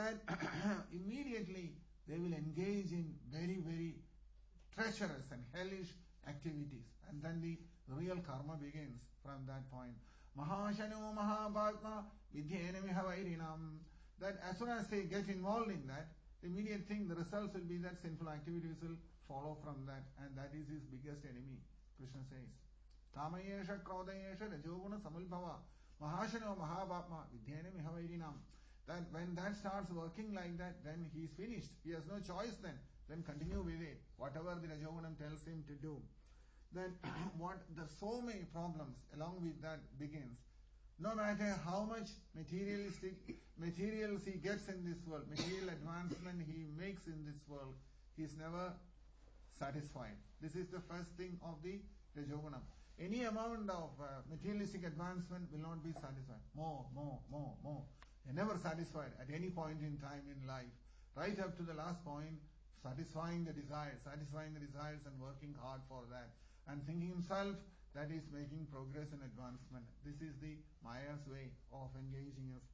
That immediately they will engage in very, very treacherous and hellish activities. And then the real karma begins from that point. Mahashano Mahabhatma Vidyena Mihawairinam. That as soon as they get involved in that, the immediate thing, the results will be that sinful activities will follow from that, and that is his biggest enemy, Krishna says. Kamayesha Krodayesha Rajoguna Samulbhava Mahashano Mahabhatma Vidyena Mihawairinam. That when that starts working like that, then he is finished. He has no choice then. Then continue with it. Whatever the Rajogunam tells him to do. Then so many problems along with that begins. No matter how much materials he gets in this world, material advancement he makes in this world, he is never satisfied. This is the first thing of the Rajogunam. Any amount of materialistic advancement will not be satisfied. More. They are never satisfied at any point in time in life. Right up to the last point, satisfying the desires and working hard for that. And thinking himself that is making progress and advancement. This is the Maya's way of engaging us.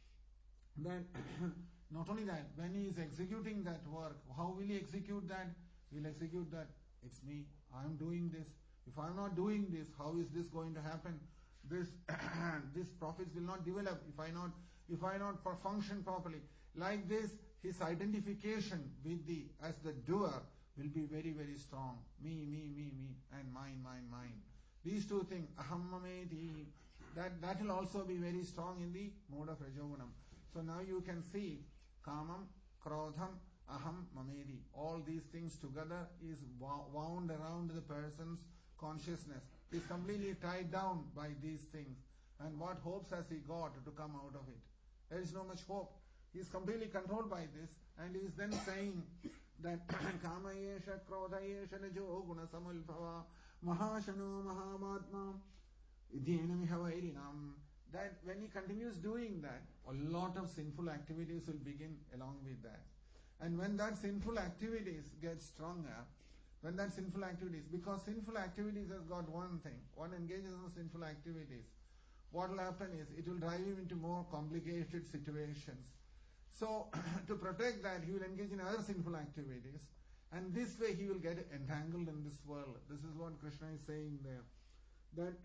Then, not only that, when he is executing that work, how will he execute that? He will execute that, it's me, I am doing this. If I am not doing this, how is this going to happen? This profits will not develop if I not function properly. Like this, his identification with as the doer will be very, very strong. Me, and mine. These two things, aham mameti, that will also be very strong in the mode of Rajogunam. So now you can see Kamam, Krodham, Aham, Mamedi. All these things together is wound around the person's consciousness. He is completely tied down by these things. And what hopes has he got to come out of it? There is no much hope. He is completely controlled by this, and he is then saying that Kamayesha, Krodhayesha, Rajoguna Samulbhava, Mahashano Mahabhatma Vidyena Mihawairinam. That when he continues doing that, a lot of sinful activities will begin along with that. And when that sinful activities get stronger, because sinful activities has got one thing, one engages in sinful activities, what will happen is it will drive him into more complicated situations. So to protect that, he will engage in other sinful activities, and this way he will get entangled in this world. This is what Krishna is saying there. That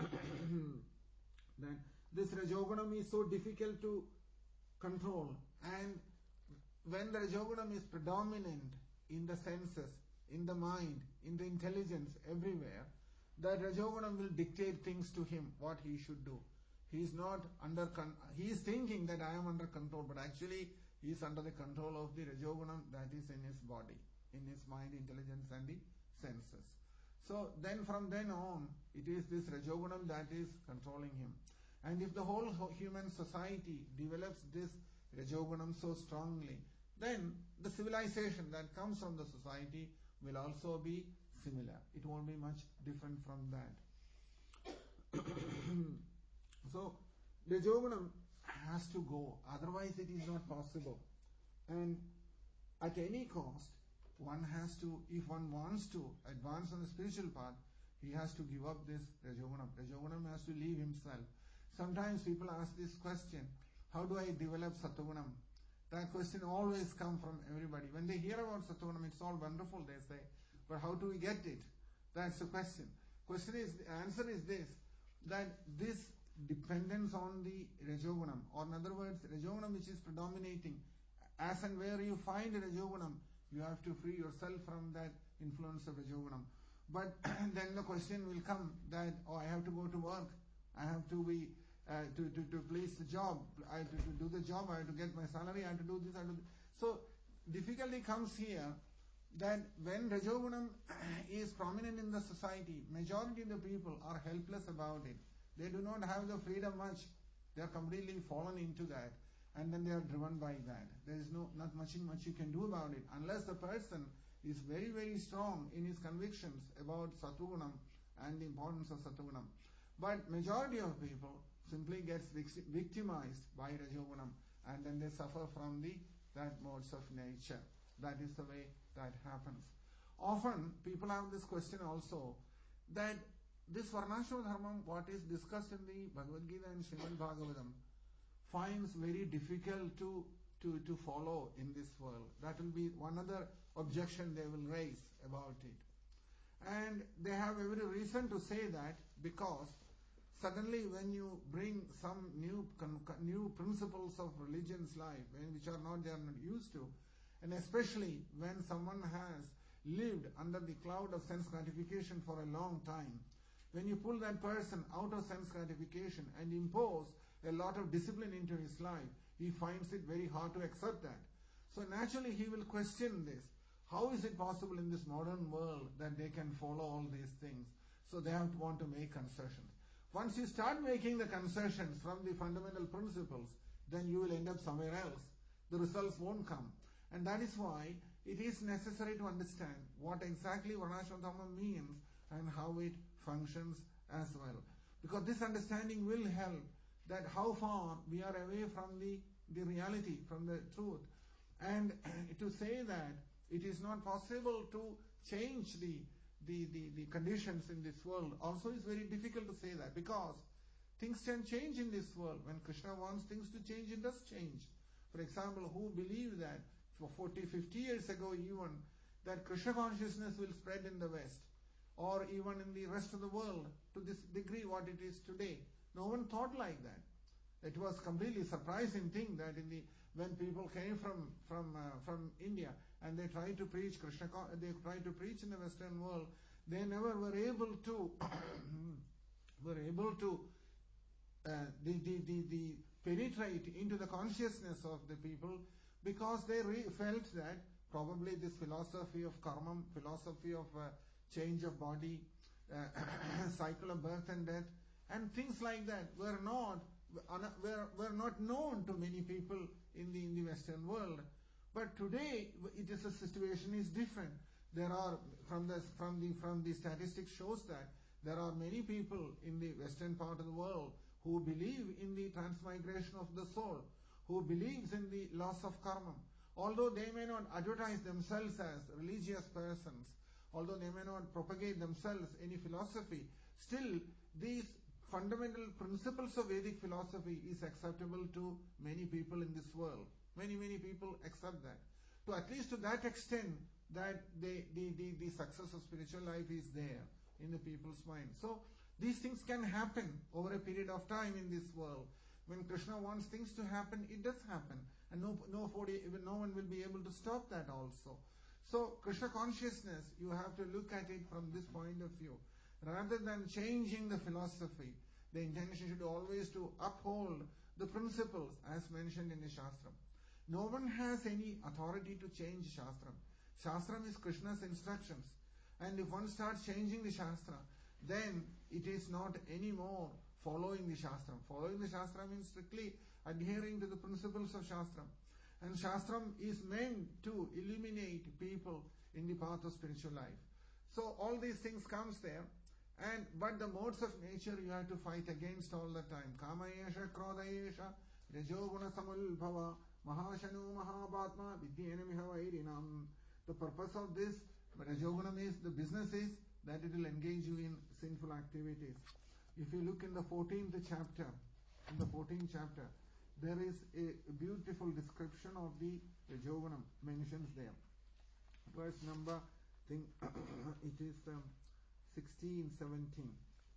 this Rajogunam is so difficult to control, and when the Rajogunam is predominant in the senses, in the mind, in the intelligence, everywhere, that Rajogunam will dictate things to him, what he should do. He is not he is thinking that I am under control, but actually he is under the control of the Rajogunam that is in his body, in his mind, intelligence and the senses. So then from then on, it is this Rajogunam that is controlling him. And if the whole human society develops this Rajogunam so strongly, then the civilization that comes from the society will also be similar. It won't be much different from that. So, Rajogunam has to go, otherwise it is not possible. And at any cost, one has to, if one wants to advance on the spiritual path, he has to give up this Rajogunam. Rajogunam has to leave himself. Sometimes people ask this question, how do I develop Sattvagunam? That question always comes from everybody. When they hear about Sattvagunam, it's all wonderful, they say, but how do we get it? That's the question. Answer is this, that this dependence on the Rajogunam, or in other words, Rajogunam which is predominating, as and where you find Rajogunam, you have to free yourself from that influence of Rajogunam. But then the question will come that, I have to go to work, I have to be to place the job, I have to do the job, I have to get my salary, I have to do this, I have to do. So difficulty comes here that when Rajogunam is prominent in the society, majority of the people are helpless about it. They do not have the freedom much. They are completely fallen into that, and then they are driven by that. There is not much you can do about it unless the person is very, very strong in his convictions about Sattvagunam and the importance of Sattvagunam. But majority of people simply gets victimized by Rajogunam, and then they suffer from that modes of nature. That is the way that happens. Often people have this question also, that this Varnashram Dharmam, what is discussed in the Bhagavad Gita and Srimad Bhagavatam, finds very difficult to follow in this world. That will be one other objection they will raise about it. And they have every reason to say that, because suddenly when you bring some new principles of religion's life, which they are not used to, and especially when someone has lived under the cloud of sense gratification for a long time, when you pull that person out of sense gratification and impose a lot of discipline into his life, he finds it very hard to accept that. So naturally he will question this. How is it possible in this modern world that they can follow all these things? So they have to want to make concessions. Once you start making the concessions from the fundamental principles, then you will end up somewhere else. The results won't come. And that is why it is necessary to understand what exactly Varnashram Dharma means and how it functions as well. Because this understanding will help that how far we are away from the reality, from the truth. And to say that it is not possible to change the conditions in this world also is very difficult to say that, because things can change in this world. When Krishna wants things to change, it does change. For example, who believed that for 40, 50 years ago even, that Krishna consciousness will spread in the West, or even in the rest of the world to this degree what it is today? No one thought like that. It was completely surprising thing that when people came from India and they tried to preach Krishna, they tried to preach in the Western world, they never were able to penetrate into the consciousness of the people, because they felt that probably this philosophy of karma, philosophy of change of body, cycle of birth and death, and things like that were not known to many people in the Western world. But today, the situation is different. There are, from the statistics shows that there are many people in the Western part of the world who believe in the transmigration of the soul, who believes in the loss of karma. Although they may not advertise themselves as religious persons, although they may not propagate themselves any philosophy, still these fundamental principles of Vedic philosophy is acceptable to many people in this world. Many people accept that. To at least to that extent that the success of spiritual life is there in the people's mind. So these things can happen over a period of time in this world. When Krishna wants things to happen, it does happen. And no one will be able to stop that also. So Krishna consciousness, you have to look at it from this point of view. Rather than changing the philosophy, the intention should always to uphold the principles as mentioned in the Shastram. No one has any authority to change Shastram. Shastram is Krishna's instructions. And if one starts changing the Shastra, then it is not anymore following the Shastram. Following the Shastram means strictly adhering to the principles of Shastram. And Shastram is meant to illuminate people in the path of spiritual life. So all these things comes there. But the modes of nature you have to fight against all the time. Kama yesha, krodha yesha, rajoguna samulbhava, mahashanu mahabhatma, vidyena mihavairinam. The purpose of this rajogunam is, the business is that it will engage you in sinful activities. If you look in the 14th chapter, there is a beautiful description of the rajogunam mentions there. Verse number, it is 16, 17.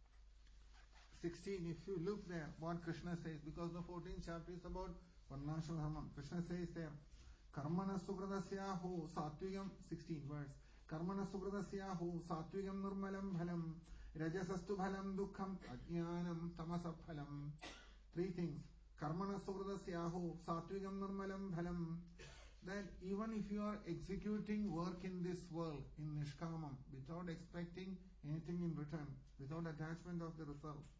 16, if you look there, what Krishna says, because the 14th chapter is about Varnashram Dharma. Krishna says there, Karmana Sukradasyahu Satvigam, 16 verse. Karmana Sukradasyahu Satvigam Nirmalam Bhalam, Rajasastu Bhalam Dukkham, Ajnanam Tamasap Bhalam. Three things. Karmana Sukradasyahu Satvigam Nirmalam Bhalam. That even if you are executing work in this world, in Nishkamam, without expecting anything in return, without attachment of the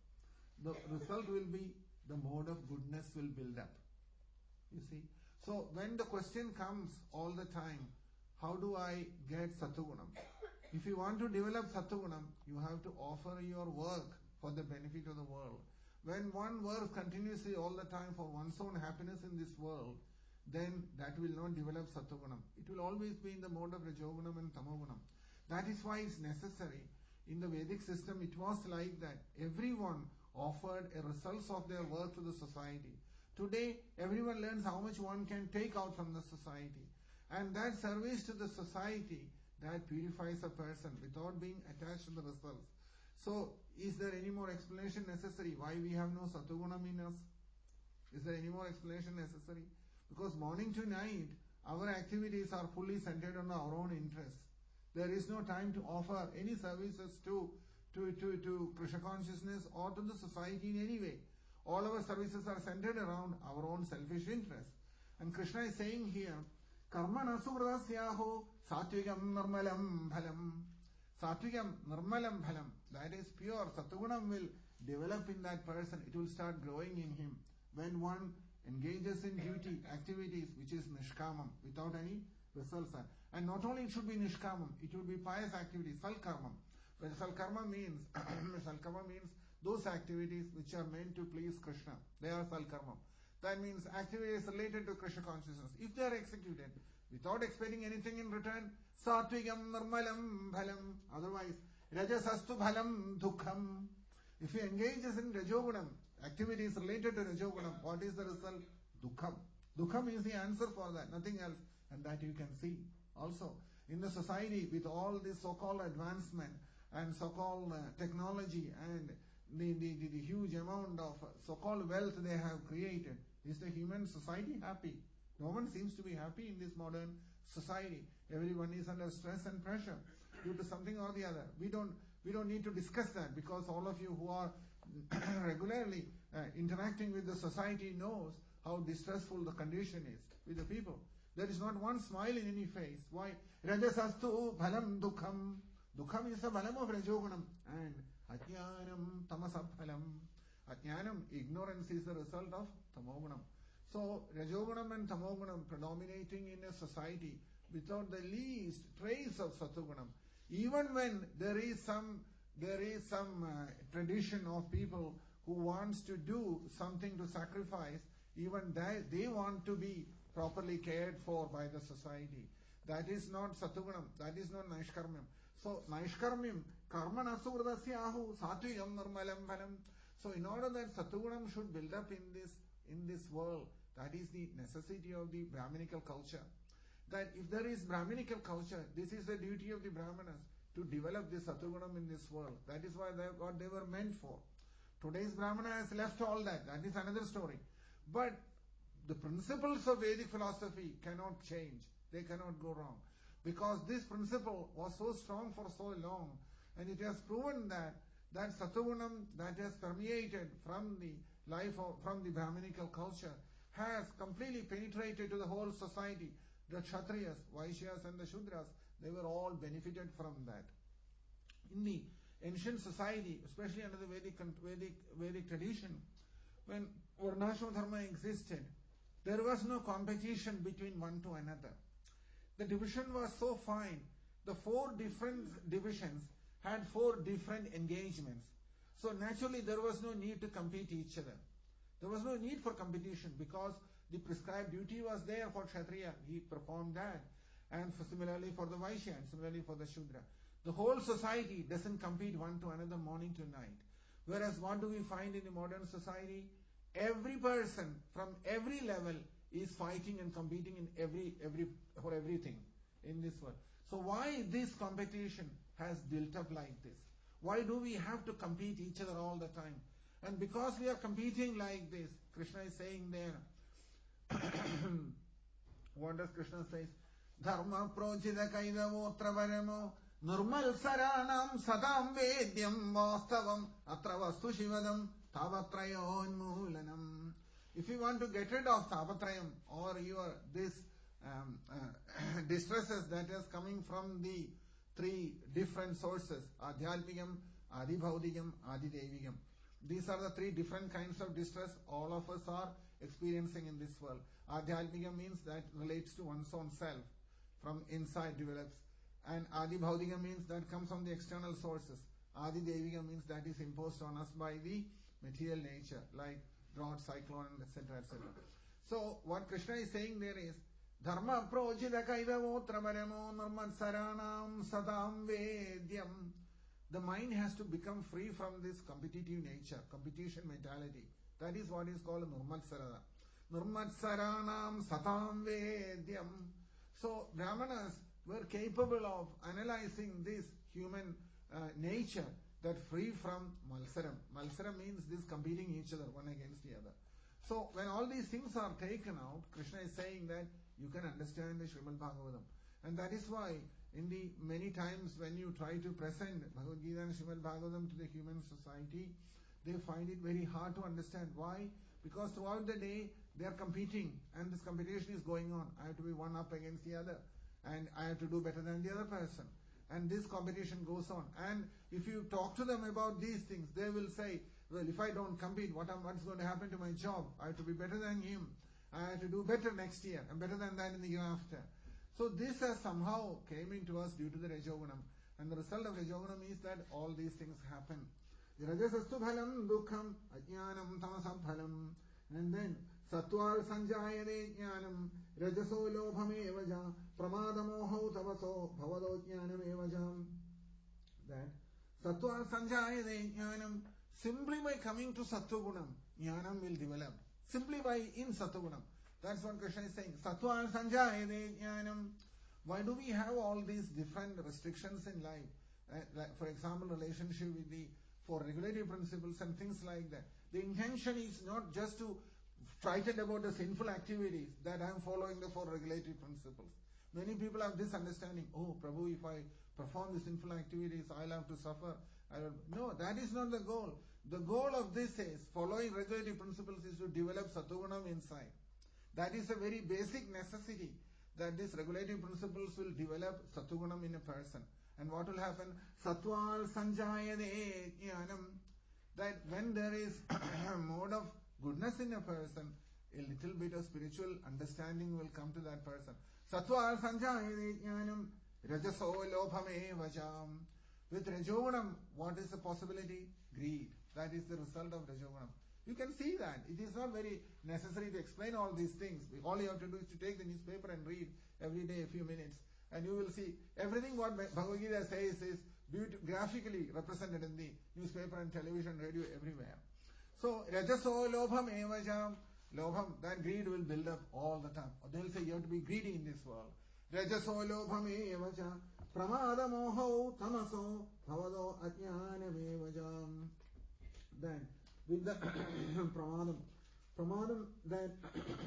result will be the mode of goodness will build up. You see? So when the question comes all the time, how do I get Sattvagunam? If you want to develop Sattvagunam, you have to offer your work for the benefit of the world. When one works continuously all the time for one's own happiness in this world, then that will not develop Sattvagunam. It will always be in the mode of Rajogunam and Tamogunam. That is why it's necessary. In the Vedic system, it was like that. Everyone offered a results of their work to the society. Today, everyone learns how much one can take out from the society. And that service to the society, that purifies a person without being attached to the results. So, is there any more explanation necessary why we have no Sattvagunam in us? Is there any more explanation necessary? Because morning to night, our activities are fully centered on our own interests. There is no time to offer any services to Krishna consciousness or to the society in any way. All our services are centered around our own selfish interests. And Krishna is saying here, Karmana Sukradasyaho Satvigam Nirmalam Bhalam. Satvigam Nirmalam Bhalam. That is pure. Sattvagunam will develop in that person. It will start growing in him. When one engages in duty, activities which is Nishkamam, without any results. And not only it should be Nishkamam, it should be pious activities, Salkarmam. When Salkarma means, Salkarma means those activities which are meant to please Krishna. They are Salkarmam. That means activities related to Krishna consciousness. If they are executed without expecting anything in return, Satvigam Nirmalam Bhalam. Otherwise, Rajasastu Bhalam Dukkham. If he engages in Rajogunam, activities related to Rajogunam, what is the result? Dukkham. Dukkham is the answer for that, nothing else. And that you can see. Also, in the society with all this so-called advancement and so-called technology and the huge amount of so-called wealth they have created, is the human society happy? No one seems to be happy in this modern society. Everyone is under stress and pressure due to something or the other. We don't need to discuss that, because all of you who are regularly interacting with the society knows how distressful the condition is with the people. There is not one smile in any face. Why? Rajasastu bhalam dukkham. Dukkham is the bhalam of Rajogunam. And ajnanam tamasab bhalam. Ajnanam, ignorance, is the result of Tamogunam. So, Rajogunam and Tamogunam predominating in a society without the least trace of Sattvagunam. Even when there is some tradition of people who wants to do something to sacrifice, even they want to be properly cared for by the society. That is not Sattvagunam. That is not Naishkarmyam. So, Naishkarmyam, Karmana Sukradasyahu Satvigam Nirmalam Bhalam. So, in order that Sattvagunam should build up in this world, that is the necessity of the Brahminical culture. That if there is Brahminical culture, this is the duty of the Brahmanas, to develop this Sattvagunam in this world. That is why what they were meant for. Today's Brahmana has left all that. That is another story. But the principles of Vedic philosophy cannot change. They cannot go wrong. Because this principle was so strong for so long, and it has proven that Sattvagunam that has permeated from the life from the Brahminical culture has completely penetrated to the whole society. The Kshatriyas, Vaishyas and the Shudras, they were all benefited from that. In the ancient society, especially under the Vedic tradition, when Varnashram Dharma existed, there was no competition between one to another. The division was so fine. The 4 different divisions had 4 different engagements. So naturally there was no need to compete each other. There was no need for competition, because the prescribed duty was there for Kshatriya. He performed that. And similarly for the Vaishya, and similarly for the Shudra. The whole society doesn't compete one to another morning to night. Whereas what do we find in the modern society? Every person from every level is fighting and competing in for everything in this world. So why this competition has built up like this? Why do we have to compete each other all the time? And because we are competing like this, Krishna is saying there, what does Krishna say? Dharma projita kaidavotra varamo nirmal saranam sadam vedyam vastavam atra vastu shivadam tavatrayon mulanam. If you want to get rid of tavatrayam or this distresses that is coming from the three different sources, Adhyalmikam, Adibhaudikam, Adidevigam. These are the three different kinds of distress all of us are experiencing in this world. Adhyalmikam means that relates to one's own self, from inside develops. And Adibhaudikam means that comes from the external sources. Adidevigam means that is imposed on us by the material nature, like drought, cyclone, etc., etc. So what Krishna is saying there is, Dharma projita kaidavotra varamo nirmatsaranam sadam vedyam. The mind has to become free from this competitive nature, competition mentality. That is what is called nirmatsarana. Nirmatsaranam sadam vedyam. So Brahmanas were capable of analyzing this human nature, that free from malsaram. Malsaram means this competing each other, one against the other. So when all these things are taken out, Krishna is saying that you can understand the Srimad Bhagavatam. And that is why in the many times when you try to present Bhagavad Gita and Srimad Bhagavatam to the human society, they find it very hard to understand. Why? Because throughout the day they are competing and this competition is going on. I have to be one up against the other and I have to do better than the other person. And this competition goes on. And if you talk to them about these things, they will say, well, if I don't compete, what's going to happen to my job? I have to be better than him. I have to do better next year and better than that in the year after. So this has somehow came into us due to the Rajogunam. And the result of Rajogunam is that all these things happen. Rajasastu bhalam dukham ajnanam tamasam phalam. And then Satwal sanjayade jnanam rajaso lobhame evaja pramadamoho tavaso bhavado jnanam evaja. That Satwal sanjayade jnanam, simply by coming to Sattvagunam, jnanam will develop. Simply by in Sattvagunam. That's what Krishna is saying. Satwal sanjayade jnanam. Why do we have all these different restrictions in life? Like for example, relationship with the four regulative principles and things like that. The intention is not just to frighten about the sinful activities, that I am following the four regulative principles. Many people have this understanding, oh Prabhu, if I perform the sinful activities, I'll have to suffer. No, that is not the goal. The goal of this is, following regulative principles is to develop Sattvagunam inside. That is a very basic necessity, that these regulative principles will develop Sattvagunam in a person. And what will happen? Satwal sanjayade jnanam. That when there is a mode of goodness in a person, a little bit of spiritual understanding will come to that person. Satwal sanjayade jnanam rajaso lobhame vajam. With Rajogunam, what is the possibility? Greed. That is the result of Rajogunam. You can see that. It is not very necessary to explain all these things. All you have to do is to take the newspaper and read every day a few minutes. And you will see everything what Bhagavad Gita says is graphically represented in the newspaper and television, radio, everywhere. So, Rajaso lobham evajam. Lobham, that greed will build up all the time. Or they'll say you have to be greedy in this world. Rajaso lobham evajam. Pramada moho tamaso bhavado ajnanam evajam. Then, with the pramadam, that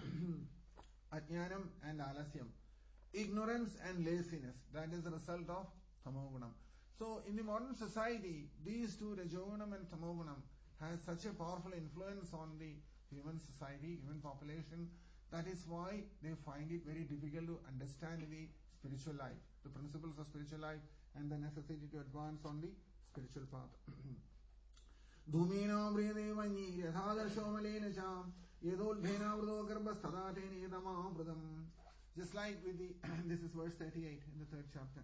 ajnanam and alasyam. Ignorance and laziness, that is the result of tamogunam. So in the modern society, these two, Rajogunam and Tamogunam, has such a powerful influence on the human society, human population. That is why they find it very difficult to understand the spiritual life, the principles of spiritual life and the necessity to advance on the spiritual path. Dhumena vrede vanyi yadhadarsho malena cham yadolbhena vrdo garbhasthadatene damavradam. Just like with the, this is verse 38 in the 3rd chapter.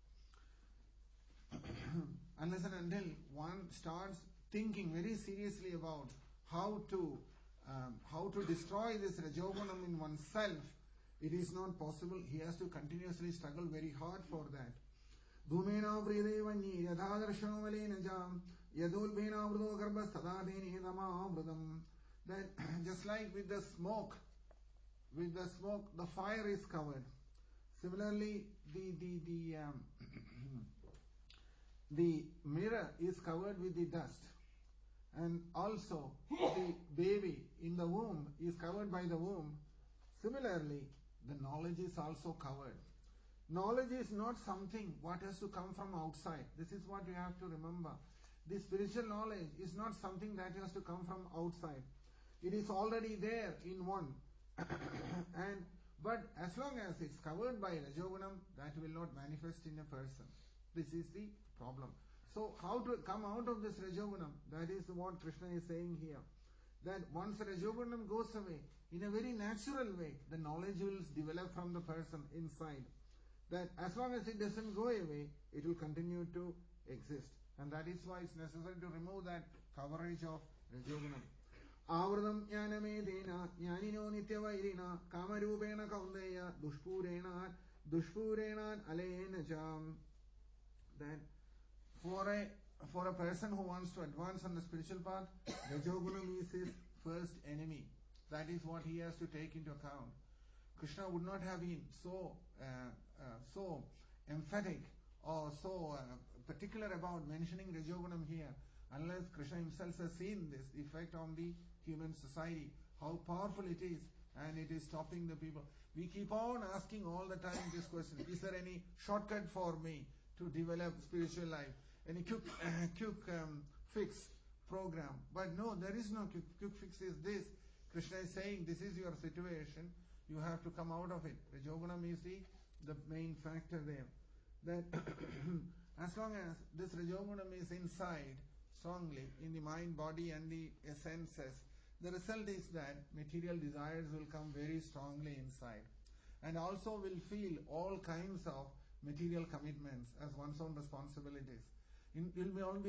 Unless and until one starts thinking very seriously about how to destroy this Rajogunam in oneself, it is not possible. He has to continuously struggle very hard for that. Dhumena vridevanyi yadhadarshano malena jam yadulbhena vrdo garbhasthadatene damavradam. That just like with the smoke, the fire is covered. Similarly, the mirror is covered with the dust, and also the baby in the womb is covered by the womb. Similarly, the knowledge is also covered. Knowledge is not something what has to come from outside. This is what you have to remember. The spiritual knowledge is not something that has to come from outside. It is already there in one. But as long as it's covered by Rajogunam, that will not manifest in a person. This is the problem. So how to come out of this Rajogunam? That is what Krishna is saying here. That once Rajogunam goes away, in a very natural way, the knowledge will develop from the person inside. That as long as it doesn't go away, it will continue to exist. And that is why it's necessary to remove that coverage of Rajogunam. Avradam jnanamedena jnanino nityavairina kamarupena kaundeya dushpurenat alena jam. That for a person who wants to advance on the spiritual path, Rajogunam is his first enemy. That is what he has to take into account. Krishna would not have been so emphatic or so particular about mentioning Rajogunam here unless Krishna himself has seen this effect on the human society, how powerful it is, and it is stopping the people. We keep on asking all the time this question: is there any shortcut for me to develop spiritual life? Any quick fix program? But no, there is no quick fix. Is this? Krishna is saying this is your situation. You have to come out of it. Rajogunam is the main factor there. That as long as this Rajogunam is inside strongly in the mind, body and the senses, the result is that material desires will come very strongly inside, and also will feel all kinds of material commitments as one's own responsibilities. You will not be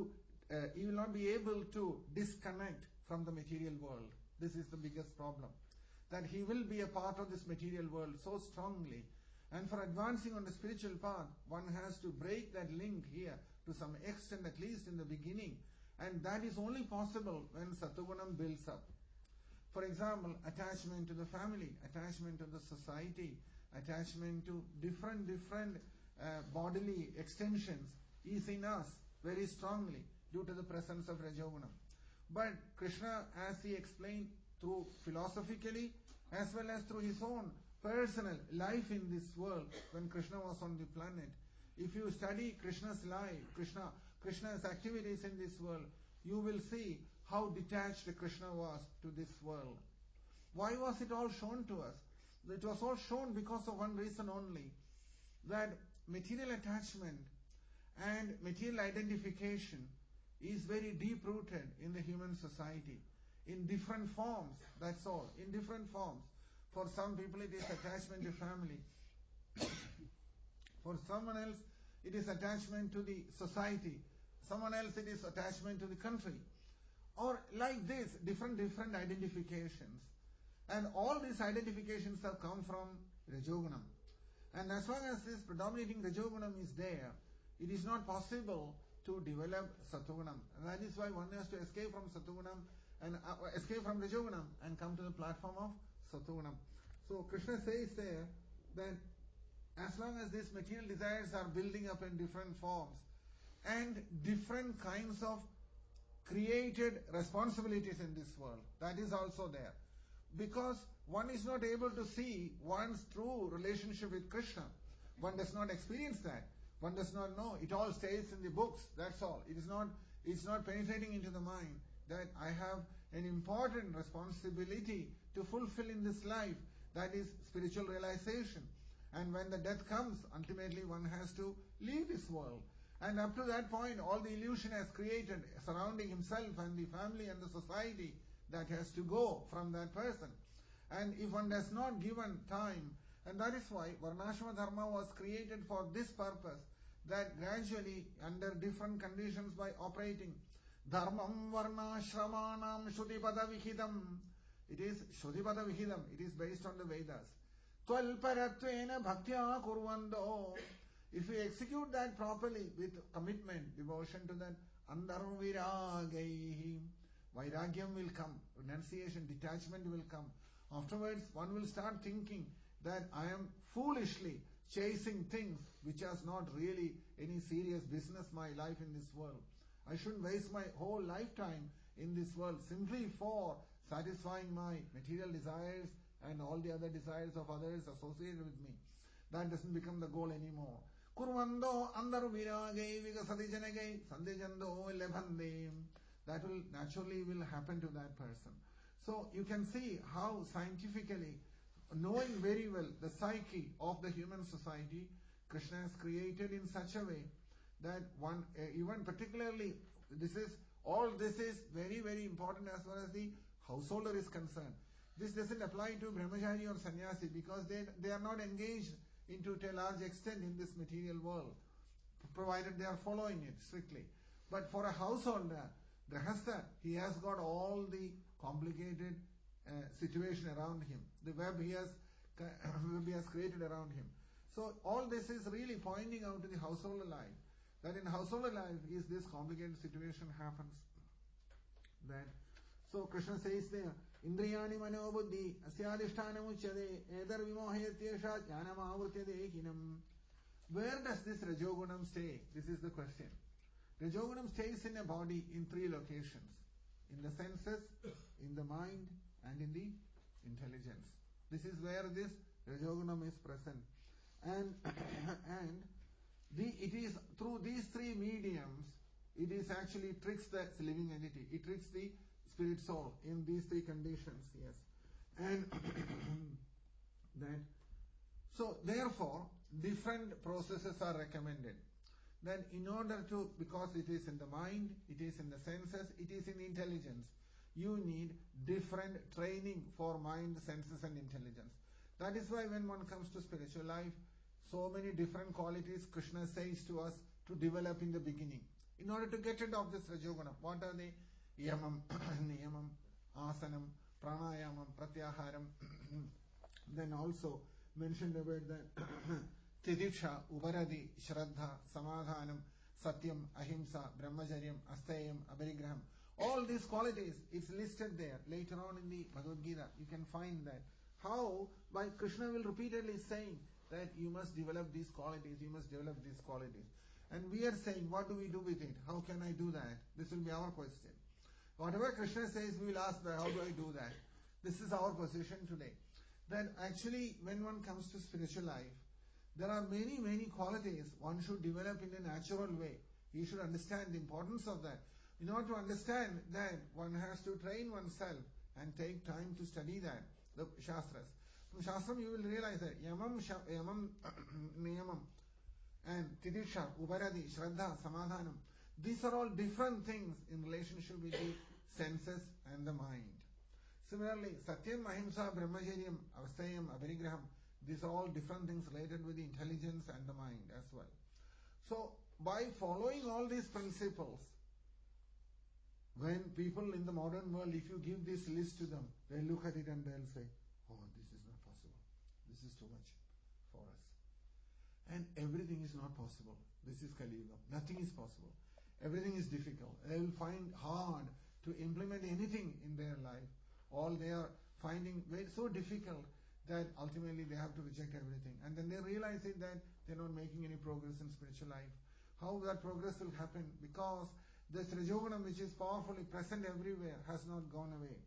able to disconnect from the material world. This is the biggest problem. That he will be a part of this material world so strongly. And for advancing on the spiritual path, one has to break that link here to some extent, at least in the beginning. And that is only possible when Satugunam builds up. For example, attachment to the family, attachment to the society, attachment to different bodily extensions is in us very strongly due to the presence of Rajogunam. But Krishna, as he explained through philosophically as well as through his own personal life in this world when Krishna was on the planet, if you study Krishna's life, Krishna's activities in this world, you will see how detached Krishna was to this world. Why was it all shown to us? It was all shown because of one reason only, that material attachment and material identification is very deep-rooted in the human society. In different forms, that's all. In different forms. For some people it is attachment to family. For someone else it is attachment to the society. Someone else it is attachment to the country. Or like this, different identifications. And all these identifications have come from Rajogunam. And as long as this predominating Rajogunam is there, it is not possible to develop Satugunam. And that is why one has to escape from Satugunam and escape from Rajogunam and come to the platform of Satugunam. So Krishna says there that as long as these material desires are building up in different forms and different kinds of created responsibilities in this world, that is also there. Because one is not able to see one's true relationship with Krishna. One does not experience that. One does not know. It all stays in the books. That's all. It's not penetrating into the mind that I have an important responsibility to fulfill in this life. That is spiritual realization. And when the death comes, ultimately one has to leave this world. And up to that point, all the illusion has created surrounding himself and the family and the society, that has to go from that person. And if one does not given time, and that is why Varnashrama Dharma was created for this purpose, that gradually under different conditions by operating Dharmam Varnashramanam Shrudipada Vihidam. It is Shrudipada Vihidam. It is based on the Vedas. Twalparatvena Bhaktya Kurvando. If we execute that properly with commitment, devotion to that, Andarviragaihi, Vairagyam will come, renunciation, detachment will come. Afterwards, one will start thinking that I am foolishly chasing things which has not really any serious business my life in this world. I shouldn't waste my whole lifetime in this world simply for satisfying my material desires and all the other desires of others associated with me. That doesn't become the goal anymore. Kurvando andaru viragai vigasati janagai sandejando lebhande. That will naturally will happen to that person. So you can see how scientifically, knowing very well the psyche of the human society, Krishna has created in such a way that one, even particularly, this is very, very important as far as the householder is concerned. This doesn't apply to brahmachari or sannyasi because they are not engaged into it to a large extent in this material world, provided they are following it strictly. But for a householder, grahastha, he has got all the complicated situation around him, the web he has created around him. So all this is really pointing out to the householder life, that in householder life is this complicated situation happens. So Krishna says there, Indriyani manobuddhi asyadhishthanam uchyade edar vimohayatyesha jnanam avrutyade hinam. Where does this Rajogunam stay? This is the question. Rajogunam stays in a body in three locations. In the senses, in the mind, and in the intelligence. This is where this Rajogunam is present. And it is through these three mediums, it is actually tricks the living entity. It tricks the spirit soul in these three conditions, yes. And so therefore, different processes are recommended. Then in order to, because it is in the mind, it is in the senses, it is in the intelligence, you need different training for mind, senses and intelligence. That is why when one comes to spiritual life, so many different qualities Krishna says to us to develop in the beginning. In order to get rid of this Rajoguna, what are they? Yamam, Niyamam, Asanam, Pranayamam, Pratyaharam. Then also mentioned about that Tidiksha, Uparadi, Shraddha, Samadhanam, Satyam, Ahimsa, Brahmacharyam, Astayam, Abhirigraham. All these qualities, it's listed there. Later on in the Bhagavad Gita, you can find that. How? By Krishna will repeatedly saying that you must develop these qualities, you must develop these qualities. And we are saying, what do we do with it? How can I do that? This will be our question. Whatever Krishna says, we will ask, how do I do that? This is our position today. That actually, when one comes to spiritual life, there are many, many qualities one should develop in a natural way. He should understand the importance of that. In order to understand that, one has to train oneself and take time to study that, the Shastras. From Shastram you will realize that Yamam, Niyamam, and Titisha, Uparadi, Shraddha, Samadhanam, these are all different things in relationship with the senses and the mind. Similarly, Satyam, Ahimsa, Brahmacharyam, Avastayam, Abhirigraham, these are all different things related with the intelligence and the mind as well. So, by following all these principles, when people in the modern world, if you give this list to them, they'll look at it and they'll say, oh, this is not possible. This is too much for us. And everything is not possible. This is Kali Yuga. Nothing is possible. Everything is difficult. They will find hard to implement anything in their life. All they are finding so difficult that ultimately they have to reject everything. And then they realize it that they're not making any progress in spiritual life. How that progress will happen? Because this Rajogunam, which is powerfully present everywhere, has not gone away.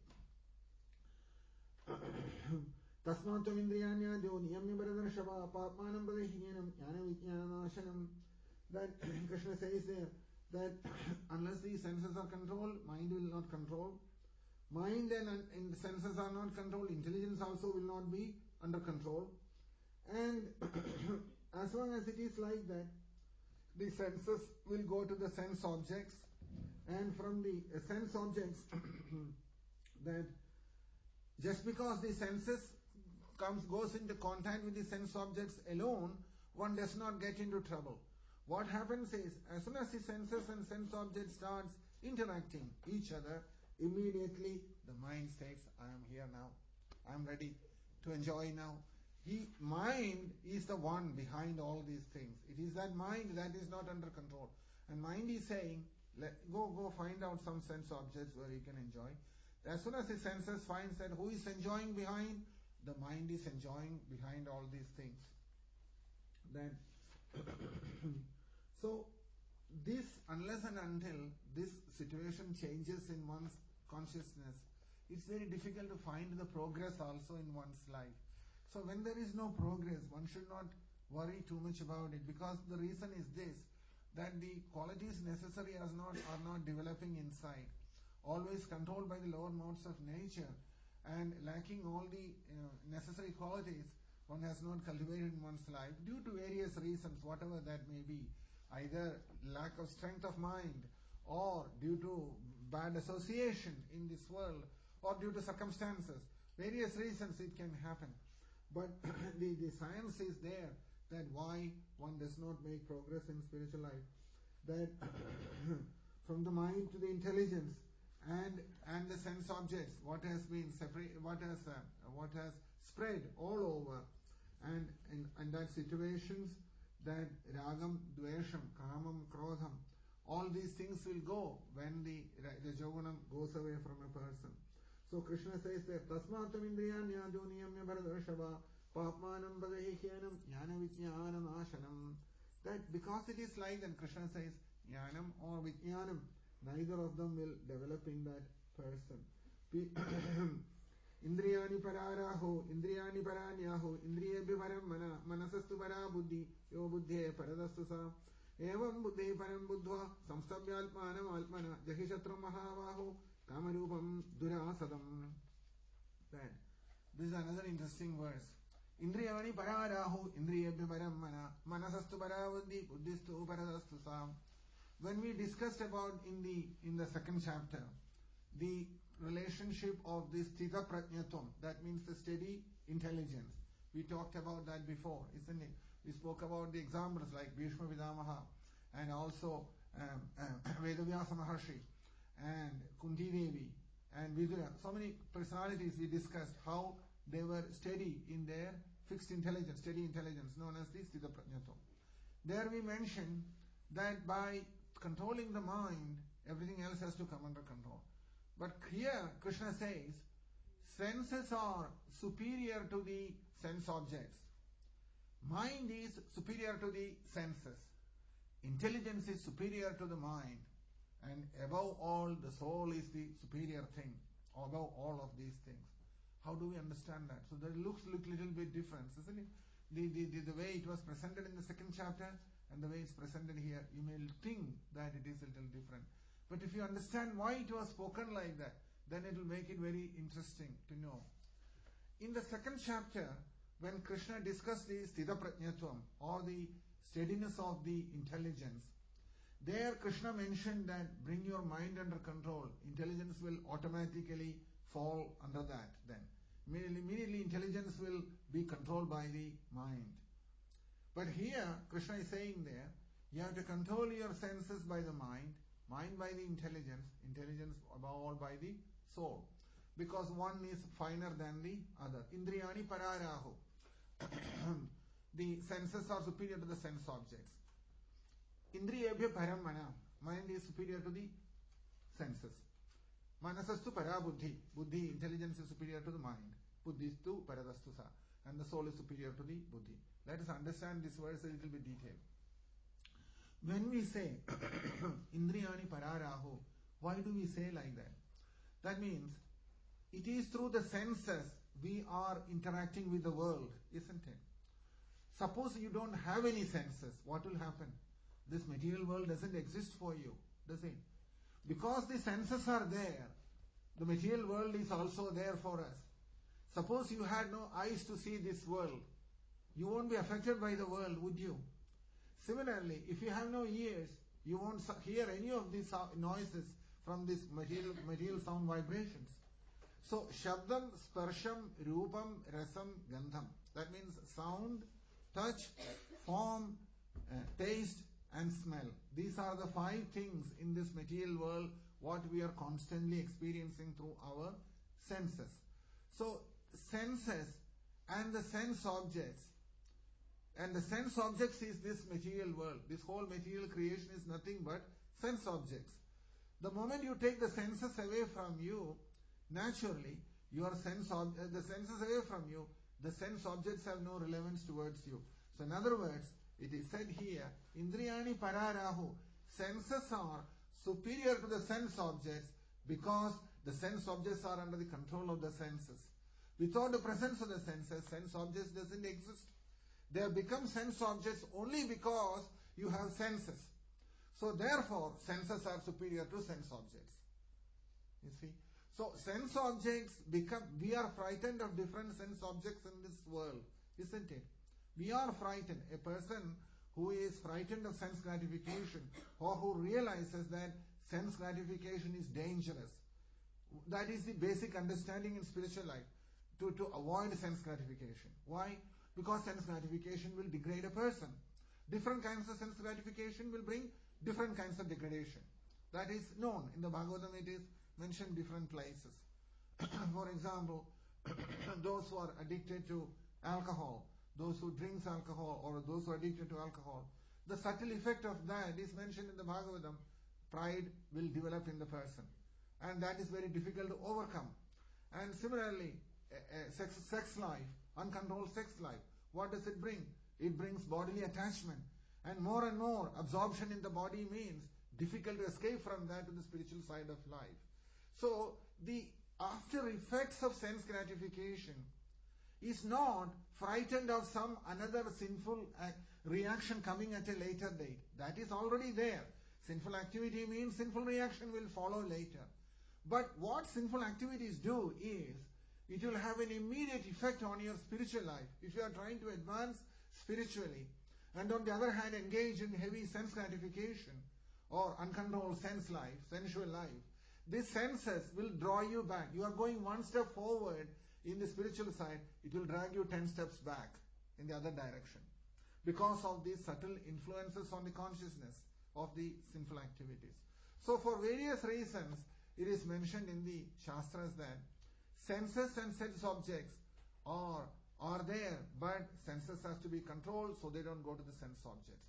Tasmatam Indriyanyadyo Niyamya Bharadarshava Papmanam Pradehinyanam Jnana Vijnanashanam. That Krishna says there that unless these senses are controlled, mind will not control. Mind and senses are not controlled, intelligence also will not be under control. And as long as it is like that, the senses will go to the sense objects, and from the sense objects, that just because the senses goes into contact with the sense objects alone, one does not get into trouble. What happens is, as soon as the senses and sense objects starts interacting each other, immediately the mind says, I am here now. I am ready to enjoy now. Mind is the one behind all these things. It is that mind that is not under control. And mind is saying, go find out some sense objects where you can enjoy. As soon as the senses finds that who is enjoying behind, the mind is enjoying behind all these things. Then, so this, unless and until this situation changes in one's consciousness, it's very difficult to find the progress also in one's life. So when there is no progress, one should not worry too much about it, because the reason is this, that the qualities necessary are not developing inside, always controlled by the lower modes of nature, and lacking all the necessary qualities one has not cultivated in one's life due to various reasons, whatever that may be, either lack of strength of mind, or due to bad association in this world, or due to circumstances. Various reasons it can happen. But the science is there that why one does not make progress in spiritual life. That from the mind to the intelligence and the sense objects, what has been separate, what has spread all over, and in that situations, that ragam, dvesham, kamam, krodham, all these things will go when the Rajogunam goes away from a person. So Krishna says that tasmatam indriyanya joniyamya bharadvarshava papmanam bhagahihyanam jnana vijnanam ashanam. That because it is like that, Krishna says jnanam or vijnanam, neither of them will develop in that person. Indriyani pararaho, indriyani paranyaho, indriyebhya param mana, manasastu para buddhi, yo buddhe paradastu sa. Evam buddhe param buddhva, samstabhyalpanam alpana, jahishatram mahavaho, kamarupam durasadam. That. This is another interesting verse. Indriyani pararaho, indriyebhya param mana, manasastu para buddhi, buddhistu paradastu sa. When we discussed about in the second chapter, the relationship of this Sthita Prajnatvam, that means the steady intelligence. We talked about that before, isn't it? We spoke about the examples like Bhishma Vidamaha, and also Vedavyasa Maharshi, and Kunti Devi, and Vidura. So many personalities we discussed, how they were steady in their fixed intelligence, steady intelligence, known as the Sthita Prajnatvam. There we mentioned that by controlling the mind, everything else has to come under control. But here, Krishna says, senses are superior to the sense objects. Mind is superior to the senses. Intelligence is superior to the mind. And above all, the soul is the superior thing, above all of these things. How do we understand that? So that looks a little bit different, isn't it? The way it was presented in the second chapter and the way it's presented here, you may think that it is a little different. But if you understand why it was spoken like that, then it will make it very interesting to know. In the second chapter, when Krishna discussed the Sthita Prajnatvam, or the steadiness of the intelligence, there Krishna mentioned that bring your mind under control. Intelligence will automatically fall under that then. Immediately intelligence will be controlled by the mind. But here, Krishna is saying there, you have to control your senses by the mind by the intelligence, intelligence above all by the soul. Because one is finer than the other. Indriyani pararaho. The senses are superior to the sense objects. Indriyebhya param mana. Mind is superior to the senses. Manasastu para buddhi. Buddhi, intelligence is superior to the mind. Buddhistu paradastu sa. And the soul is superior to the buddhi. Let us understand this verse a little bit detailed. When we say Indriyani pararaho, why do we say like that? That means it is through the senses we are interacting with the world, isn't it? Suppose you don't have any senses, what will happen? This material world doesn't exist for you, does it? Because the senses are there, the material world is also there for us. Suppose you had no eyes to see this world, you won't be affected by the world, would you? Similarly, if you have no ears, you won't hear any of these noises from these material sound vibrations. So, Shabdam, Sparsham, Rupam, Rasam, Gandham. That means sound, touch, form, taste and smell. These are the 5 things in this material world what we are constantly experiencing through our senses. So, senses and the sense objects. And the sense objects is this material world. This whole material creation is nothing but sense objects. The moment you take the senses away from you, naturally, the senses away from you, the sense objects have no relevance towards you. So in other words, it is said here, Indriyani pararahu, senses are superior to the sense objects because the sense objects are under the control of the senses. Without the presence of the senses, sense objects doesn't exist. They have become sense objects only because you have senses. So therefore, senses are superior to sense objects. You see? So sense objects become, we are frightened of different sense objects in this world, isn't it? We are frightened. A person who is frightened of sense gratification or who realizes that sense gratification is dangerous. That is the basic understanding in spiritual life, to avoid sense gratification. Why? Because sense gratification will degrade a person. Different kinds of sense gratification will bring different kinds of degradation. That is known. In the Bhagavatam it is mentioned different places. For example, those who are addicted to alcohol, those who drink alcohol, or those who are addicted to alcohol, the subtle effect of that is mentioned in the Bhagavatam. Pride will develop in the person. And that is very difficult to overcome. And similarly, sex life, uncontrolled sex life, what does it bring? It brings bodily attachment. And more absorption in the body means difficult to escape from that to the spiritual side of life. So, the after effects of sense gratification is not frightened of some another sinful reaction coming at a later date. That is already there. Sinful activity means sinful reaction will follow later. But what sinful activities do is, it will have an immediate effect on your spiritual life. If you are trying to advance spiritually, and on the other hand engage in heavy sense gratification, or uncontrolled sense life, sensual life, these senses will draw you back. You are going one step forward in the spiritual side, it will drag you 10 steps back in the other direction. Because of these subtle influences on the consciousness of the sinful activities. So for various reasons, it is mentioned in the Shastras that senses and sense objects are there, but senses has to be controlled so they don't go to the sense objects.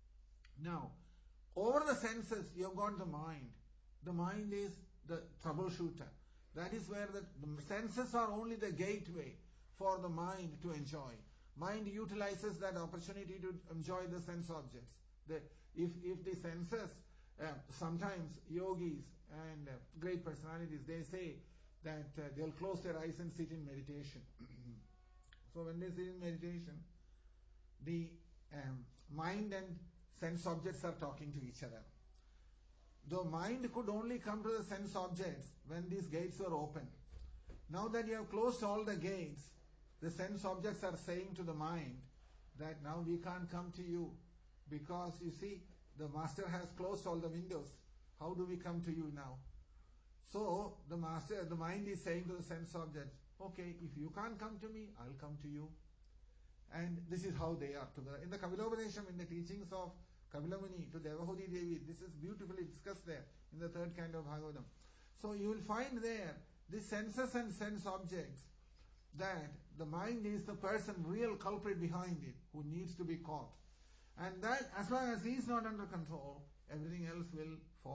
Now, over the senses, you have got the mind. The mind is the troubleshooter. That is where the senses are only the gateway for the mind to enjoy. Mind utilizes that opportunity to enjoy the sense objects. If the senses, sometimes yogis and great personalities, they say that they'll close their eyes and sit in meditation. So when they sit in meditation, the mind and sense objects are talking to each other. The mind could only come to the sense objects when these gates were open. Now that you have closed all the gates, the sense objects are saying to the mind that now we can't come to you because you see the master has closed all the windows. How do we come to you now? So the mind is saying to the sense objects, okay, if you can't come to me, I'll come to you. And this is how they are together. In the Kapilopadesham, in the teachings of Kapila Muni to Devahudi Devi, this is beautifully discussed there in the third kind of Bhagavatam. So you will find there the senses and sense objects, that the mind is the person, real culprit behind it, who needs to be caught. And that as long as he is not under control, everything else will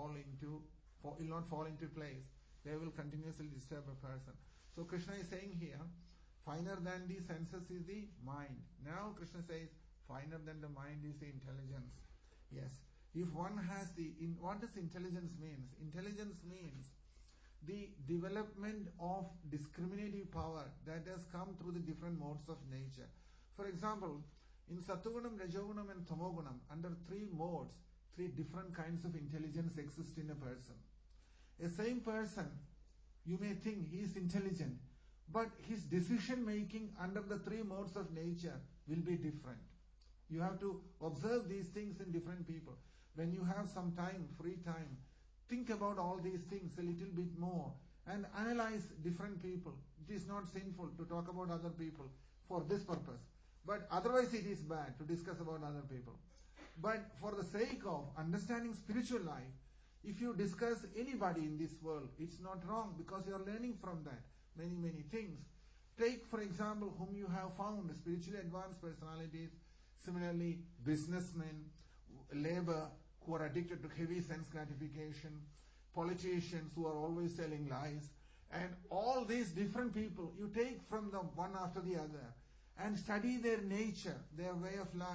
not fall into place. They will continuously disturb a person. So Krishna is saying here, finer than the senses is the mind. Now Krishna says, finer than the mind is the intelligence. Yes. If one has what does intelligence mean? Intelligence means the development of discriminative power that has come through the different modes of nature. For example, in Sattvagunam, Rajogunam and Tamogunam, under 3 modes, 3 different kinds of intelligence exist in a person. A same person, you may think he is intelligent, but his decision making under the 3 modes of nature will be different. You have to observe these things in different people. When you have some time, free time, think about all these things a little bit more and analyze different people. It is not sinful to talk about other people for this purpose. But otherwise it is bad to discuss about other people. But for the sake of understanding spiritual life, if you discuss anybody in this world, it's not wrong because you are learning from that many things. Take for example whom you have found, spiritually advanced personalities, similarly businessmen, labor who are addicted to heavy sense gratification, politicians who are always telling lies, and all these different people, you take from them one after the other and study their nature, their way of life,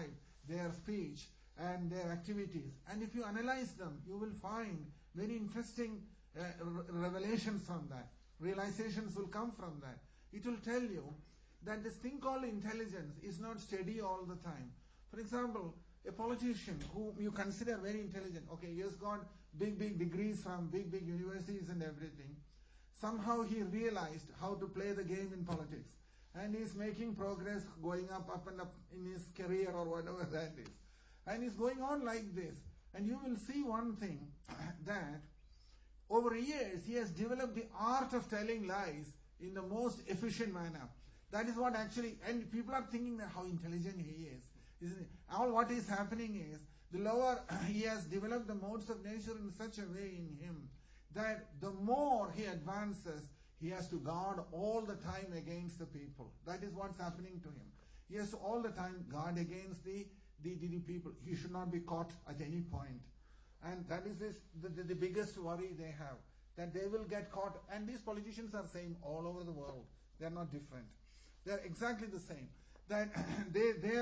their speech and their activities. And if you analyze them, you will find very interesting revelations from that. Realizations will come from that. It will tell you that this thing called intelligence is not steady all the time. For example, a politician who you consider very intelligent, okay, he has got big degrees from big universities and everything. Somehow he realized how to play the game in politics. And he's making progress, going up and up in his career or whatever that is. And he's going on like this. And you will see one thing, that over years he has developed the art of telling lies in the most efficient manner. That is what actually, and people are thinking that how intelligent he is. Isn't it? All what is happening is, the lower, he has developed the modes of nature in such a way in him that the more he advances, he has to guard all the time against the people. That is what's happening to him. He has to all the time guard against the people. He should not be caught at any point. And that is the biggest worry they have, that they will get caught. And these politicians are same all over the world. They are not different. They are exactly the same. That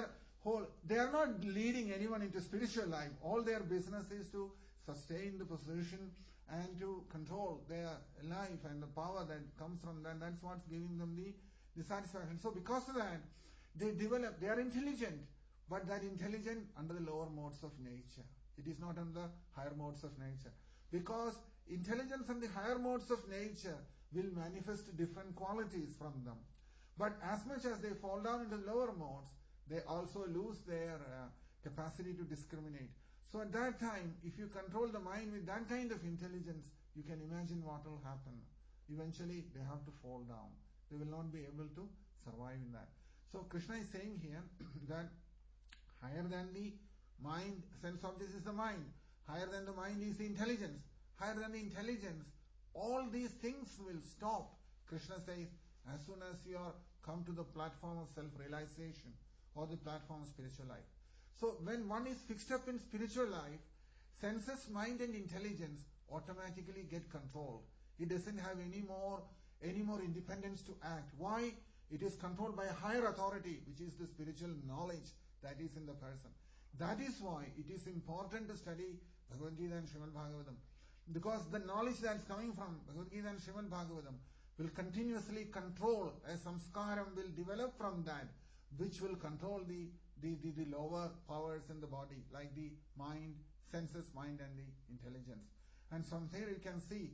they are not leading anyone into spiritual life. All their business is to sustain the position and to control their life and the power that comes from that. That's what's giving them the satisfaction. So because of that, they are intelligent, but that intelligent under the lower modes of nature. It is not under the higher modes of nature. Because intelligence and the higher modes of nature will manifest different qualities from them. But as much as they fall down into lower modes, they also lose their capacity to discriminate. So at that time, if you control the mind with that kind of intelligence, you can imagine what will happen. Eventually, they have to fall down. They will not be able to survive in that. So Krishna is saying here that higher than the mind, sense objects is the mind. Higher than the mind is the intelligence. Higher than the intelligence, all these things will stop. Krishna says, as soon as you are come to the platform of self-realization or the platform of spiritual life. So when one is fixed up in spiritual life, senses, mind and intelligence automatically get controlled. It doesn't have any more independence to act. Why? It is controlled by a higher authority, which is the spiritual knowledge that is in the person. That is why it is important to study Bhagavad Gita and Srimad Bhagavatam. Because the knowledge that is coming from Bhagavad Gita and Srimad Bhagavatam will continuously control, a samskaram will develop from that, which will control the lower powers in the body, like the mind, senses, mind and the intelligence. And from there you can see,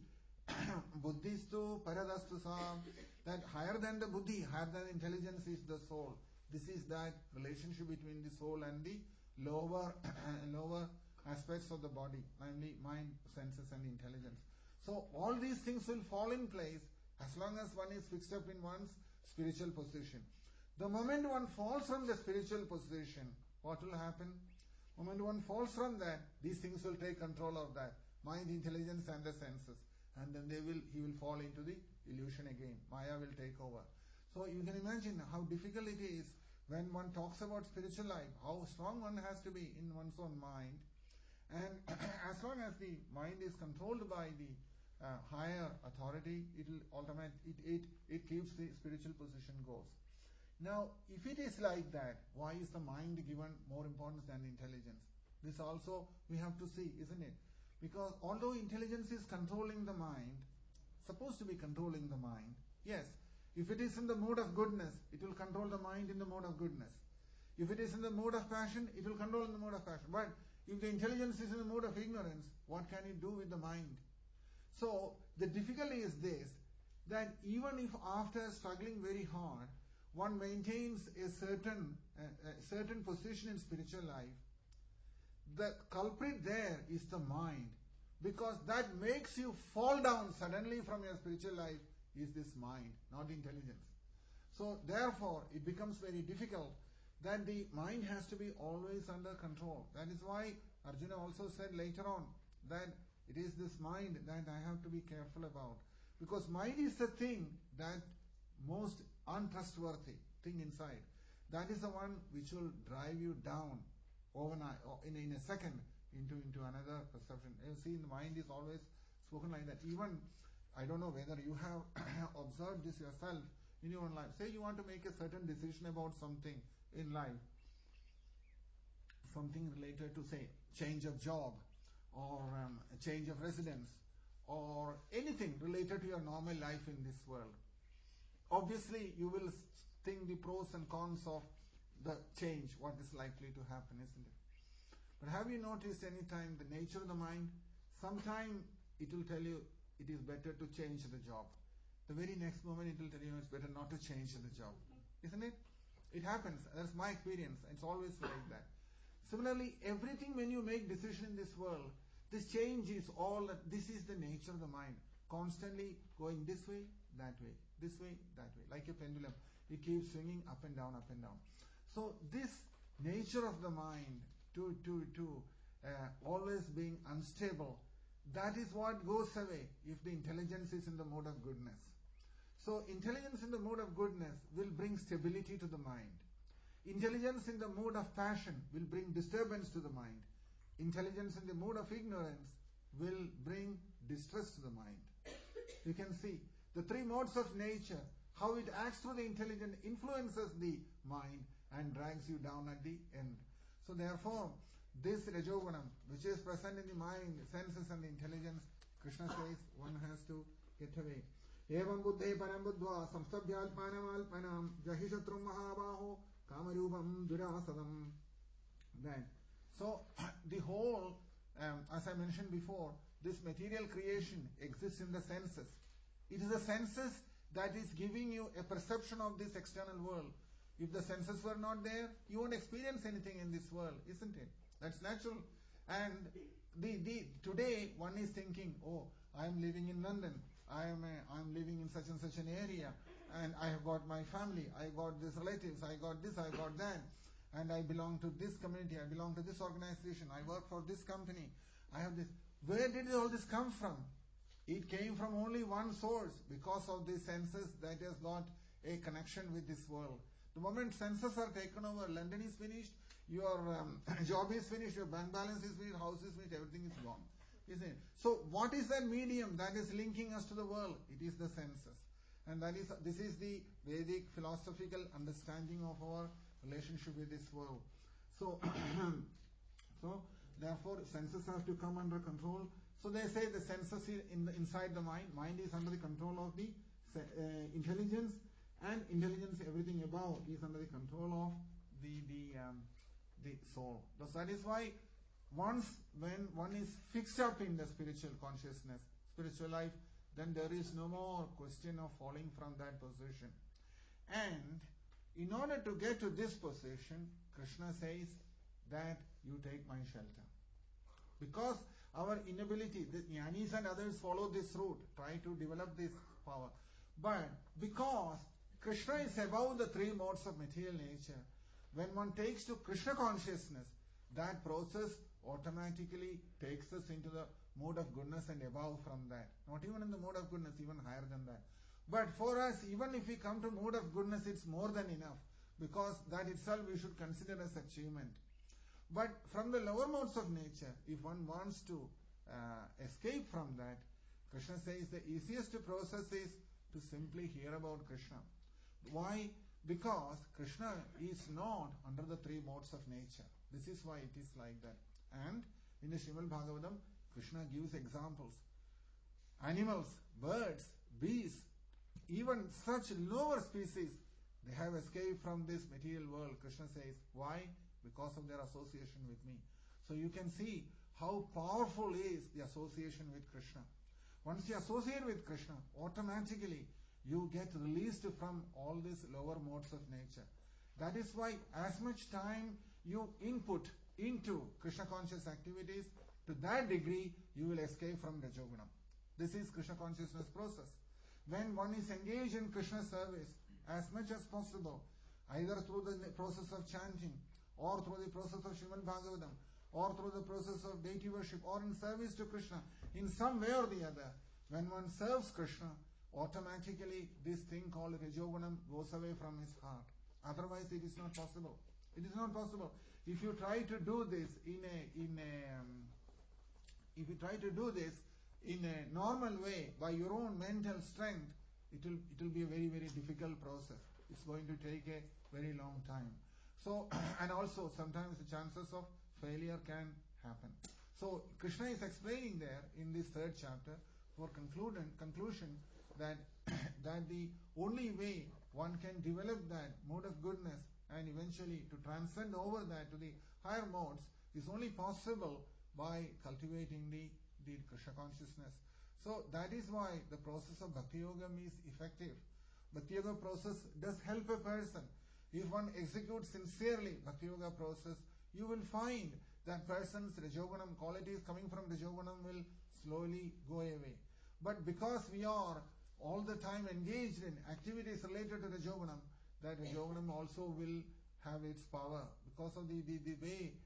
buddhistu paradastu sa, that higher than the buddhi, higher than the intelligence is the soul. This is that relationship between the soul and the lower aspects of the body, namely mind, senses and intelligence. So all these things will fall in place as long as one is fixed up in one's spiritual position. The moment one falls from the spiritual position, what will happen? The moment one falls from that, these things will take control of that. Mind, intelligence and the senses. And then he will fall into the illusion again. Maya will take over. So you can imagine how difficult it is when one talks about spiritual life, how strong one has to be in one's own mind. And as long as the mind is controlled by the higher authority, it keeps the spiritual position goes. Now, if it is like that, why is the mind given more importance than intelligence? This also we have to see, isn't it? Because although intelligence is controlling the mind, supposed to be controlling the mind, yes, if it is in the mood of goodness, it will control the mind in the mode of goodness. If it is in the mood of passion, it will control in the mode of passion. But if the intelligence is in the mode of ignorance, what can it do with the mind? So the difficulty is this, that even if after struggling very hard, one maintains a certain position in spiritual life, the culprit there is the mind, because that makes you fall down suddenly from your spiritual life is this mind, not intelligence. So therefore it becomes very difficult that the mind has to be always under control. That is why Arjuna also said later on that it is this mind that I have to be careful about, because mind is the thing that most untrustworthy thing inside. That is the one which will drive you down overnight, or in a second, into another perception. You see, the mind is always spoken like that. Even, I don't know whether you have observed this yourself in your own life. Say you want to make a certain decision about something in life. something related to, say, change of job, or a change of residence, or anything related to your normal life in this world. Obviously, you will think the pros and cons of the change, what is likely to happen, isn't it? But have you noticed any time the nature of the mind? Sometime it will tell you it is better to change the job. The very next moment it will tell you it's better not to change the job. Isn't it? It happens. That's my experience. It's always like that. Similarly, everything when you make decision in this world, this change is all, this is the nature of the mind. Constantly going this way, that way, this way, that way. Like a pendulum. It keeps swinging up and down, up and down. So this nature of the mind to always being unstable, that is what goes away if the intelligence is in the mode of goodness. So intelligence in the mode of goodness will bring stability to the mind. Intelligence in the mode of passion will bring disturbance to the mind. Intelligence in the mode of ignorance will bring distress to the mind. You can see the three modes of nature, how it acts through the intelligence, influences the mind and drags you down at the end. So therefore, this Rajogunam, which is present in the mind, senses and the intelligence, Krishna says one has to get away. Evam buddhe param buddhva samstabhyalpanam jahishatrum mahabaho kamarupam durasadam. Then, so the whole, as I mentioned before, this material creation exists in the senses. It is the senses that is giving you a perception of this external world. If the senses were not there, you won't experience anything in this world, isn't it? That's natural. And today one is thinking, oh, I am living in London, I am living in such and such an area, and I have got my family, I got these relatives, I got this, I got that, and I belong to this community, I belong to this organization, I work for this company, I have this. Where did all this come from? It came from only one source, because of the senses that has got a connection with this world. The moment senses are taken over, London is finished, your job is finished, your bank balance is finished, house is finished, everything is gone. Isn't it? So what is that medium that is linking us to the world? It is the senses. And this is the Vedic philosophical understanding of our relationship with this world. So, so therefore senses have to come under control. So they say the senses inside the mind. Mind is under the control of the intelligence, and intelligence, everything above, is under the control of the soul. So that is why once when one is fixed up in the spiritual consciousness, spiritual life, then there is no more question of falling from that position. And in order to get to this position, Krishna says that you take my shelter. Because our inability, the jnanis and others follow this route, try to develop this power. But because Krishna is above the three modes of material nature, when one takes to Krishna consciousness, that process automatically takes us into the mode of goodness and above from that. Not even in the mode of goodness, even higher than that. But for us, even if we come to mode of goodness, it's more than enough. Because that itself we should consider as achievement. But from the lower modes of nature, if one wants to escape from that, Krishna says the easiest process is to simply hear about Krishna. Why? Because Krishna is not under the three modes of nature. This is why it is like that. And in the Srimad Bhagavatam, Krishna gives examples. Animals, birds, beasts, even such lower species, they have escaped from this material world. Krishna says, why? Because of their association with me. So you can see how powerful is the association with Krishna. Once you associate with Krishna, automatically you get released from all these lower modes of nature. That is why as much time you input into Krishna conscious activities, to that degree you will escape from Rajogunam. This is Krishna consciousness process. When one is engaged in Krishna service as much as possible, either through the process of chanting, or through the process of Srimad Bhagavatam, or through the process of deity worship, or in service to Krishna, in some way or the other, when one serves Krishna, automatically this thing called Rajogunam goes away from his heart. Otherwise it is not possible. It is not possible. If you try to do this in a normal way, by your own mental strength, it will be a very, very difficult process. It's going to take a very long time. So, and also sometimes the chances of failure can happen. So Krishna is explaining there in this third chapter for conclusion that that the only way one can develop that mode of goodness and eventually to transcend over that to the higher modes is only possible by cultivating the Krishna consciousness. So that is why the process of Bhakti Yoga is effective. Bhakti Yoga process does help a person. If one executes sincerely Bhakti Yoga process, you will find that person's Rajogunam qualities coming from Rajogunam will slowly go away. But because we are all the time engaged in activities related to Rajogunam, that Rajogunam also will have its power because of the way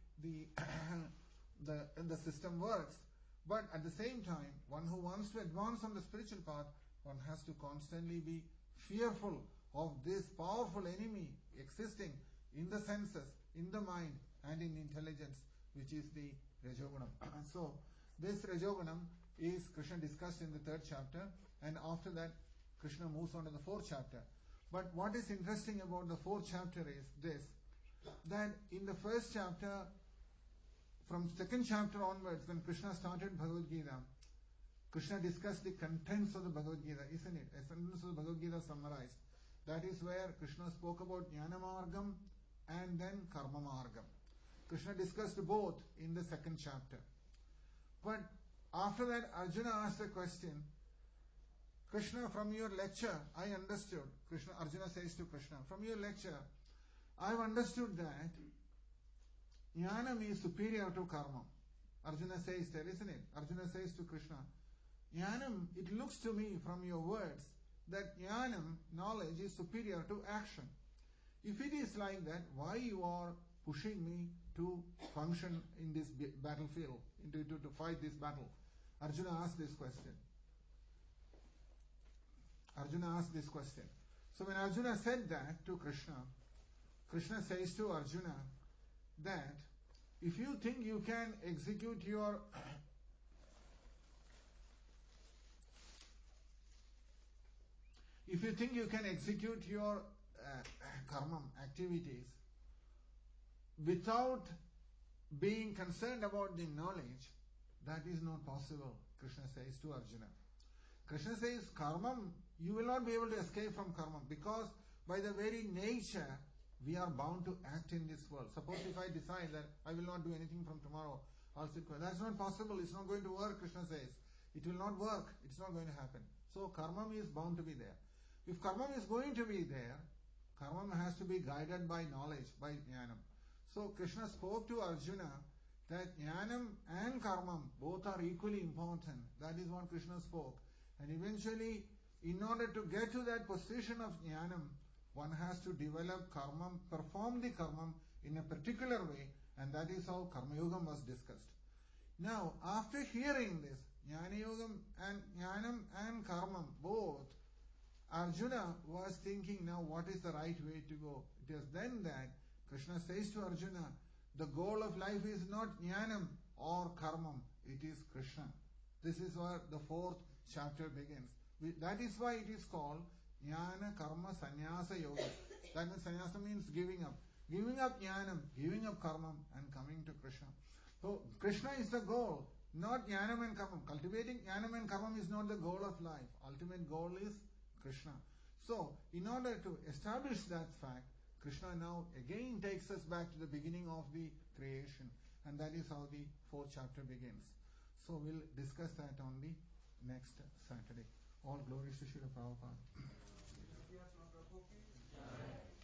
the system works. But at the same time, one who wants to advance on the spiritual path, one has to constantly be fearful of this powerful enemy existing in the senses, in the mind, and in intelligence, which is the Rajogunam. So, this Rajogunam is Krishna discussed in the third chapter, and after that, Krishna moves on to the fourth chapter. But what is interesting about the fourth chapter is this, that in the first chapter, from second chapter onwards, when Krishna started Bhagavad Gita, Krishna discussed the contents of the Bhagavad Gita, isn't it? Essence of the Bhagavad Gita summarized. That is where Krishna spoke about Jnana Margam and then Karma Margam. Krishna discussed both in the second chapter. But after that, Arjuna asked a question. Krishna, from your lecture, I understood. Arjuna says to Krishna, from your lecture, I've understood that Jnanam is superior to karma. Arjuna says there, isn't it? Arjuna says to Krishna, Jnanam, it looks to me from your words that Jnanam, knowledge, is superior to action. If it is like that, why you are pushing me to function in this battlefield, to fight this battle? Arjuna asked this question. So when Arjuna said that to Krishna, Krishna says to Arjuna that if you think you can execute your karma activities without being concerned about the knowledge, that is not possible, Krishna says to Arjuna. Krishna says, karma, you will not be able to escape from karma because by the very nature, we are bound to act in this world. Suppose if I decide that I will not do anything from tomorrow, I'll sit quiet. That's not possible. It's not going to work, Krishna says. It will not work. It's not going to happen. So karma is bound to be there. If karma is going to be there, karma has to be guided by knowledge, by jnanam. So Krishna spoke to Arjuna that jnanam and karma both are equally important. That is what Krishna spoke. And eventually, in order to get to that position of jnanam, one has to develop karma, perform the karma in a particular way, and that is how Karma Yogam was discussed. Now, after hearing this, Jnana Yogam and Jnanam and Karma, both, Arjuna was thinking, now what is the right way to go? It is then that Krishna says to Arjuna, the goal of life is not Jnanam or Karma, it is Krishna. This is where the fourth chapter begins. That is why it is called Jnana Karma Sannyasa Yoga. That means sannyasa means giving up. Giving up jnanam, giving up karma, and coming to Krishna. So Krishna is the goal, not jnanam and karma. Cultivating jnanam and karma is not the goal of life. Ultimate goal is Krishna. So in order to establish that fact, Krishna now again takes us back to the beginning of the creation. And that is how the fourth chapter begins. So we'll discuss that on the next Saturday. All glories to Srila Prabhupada.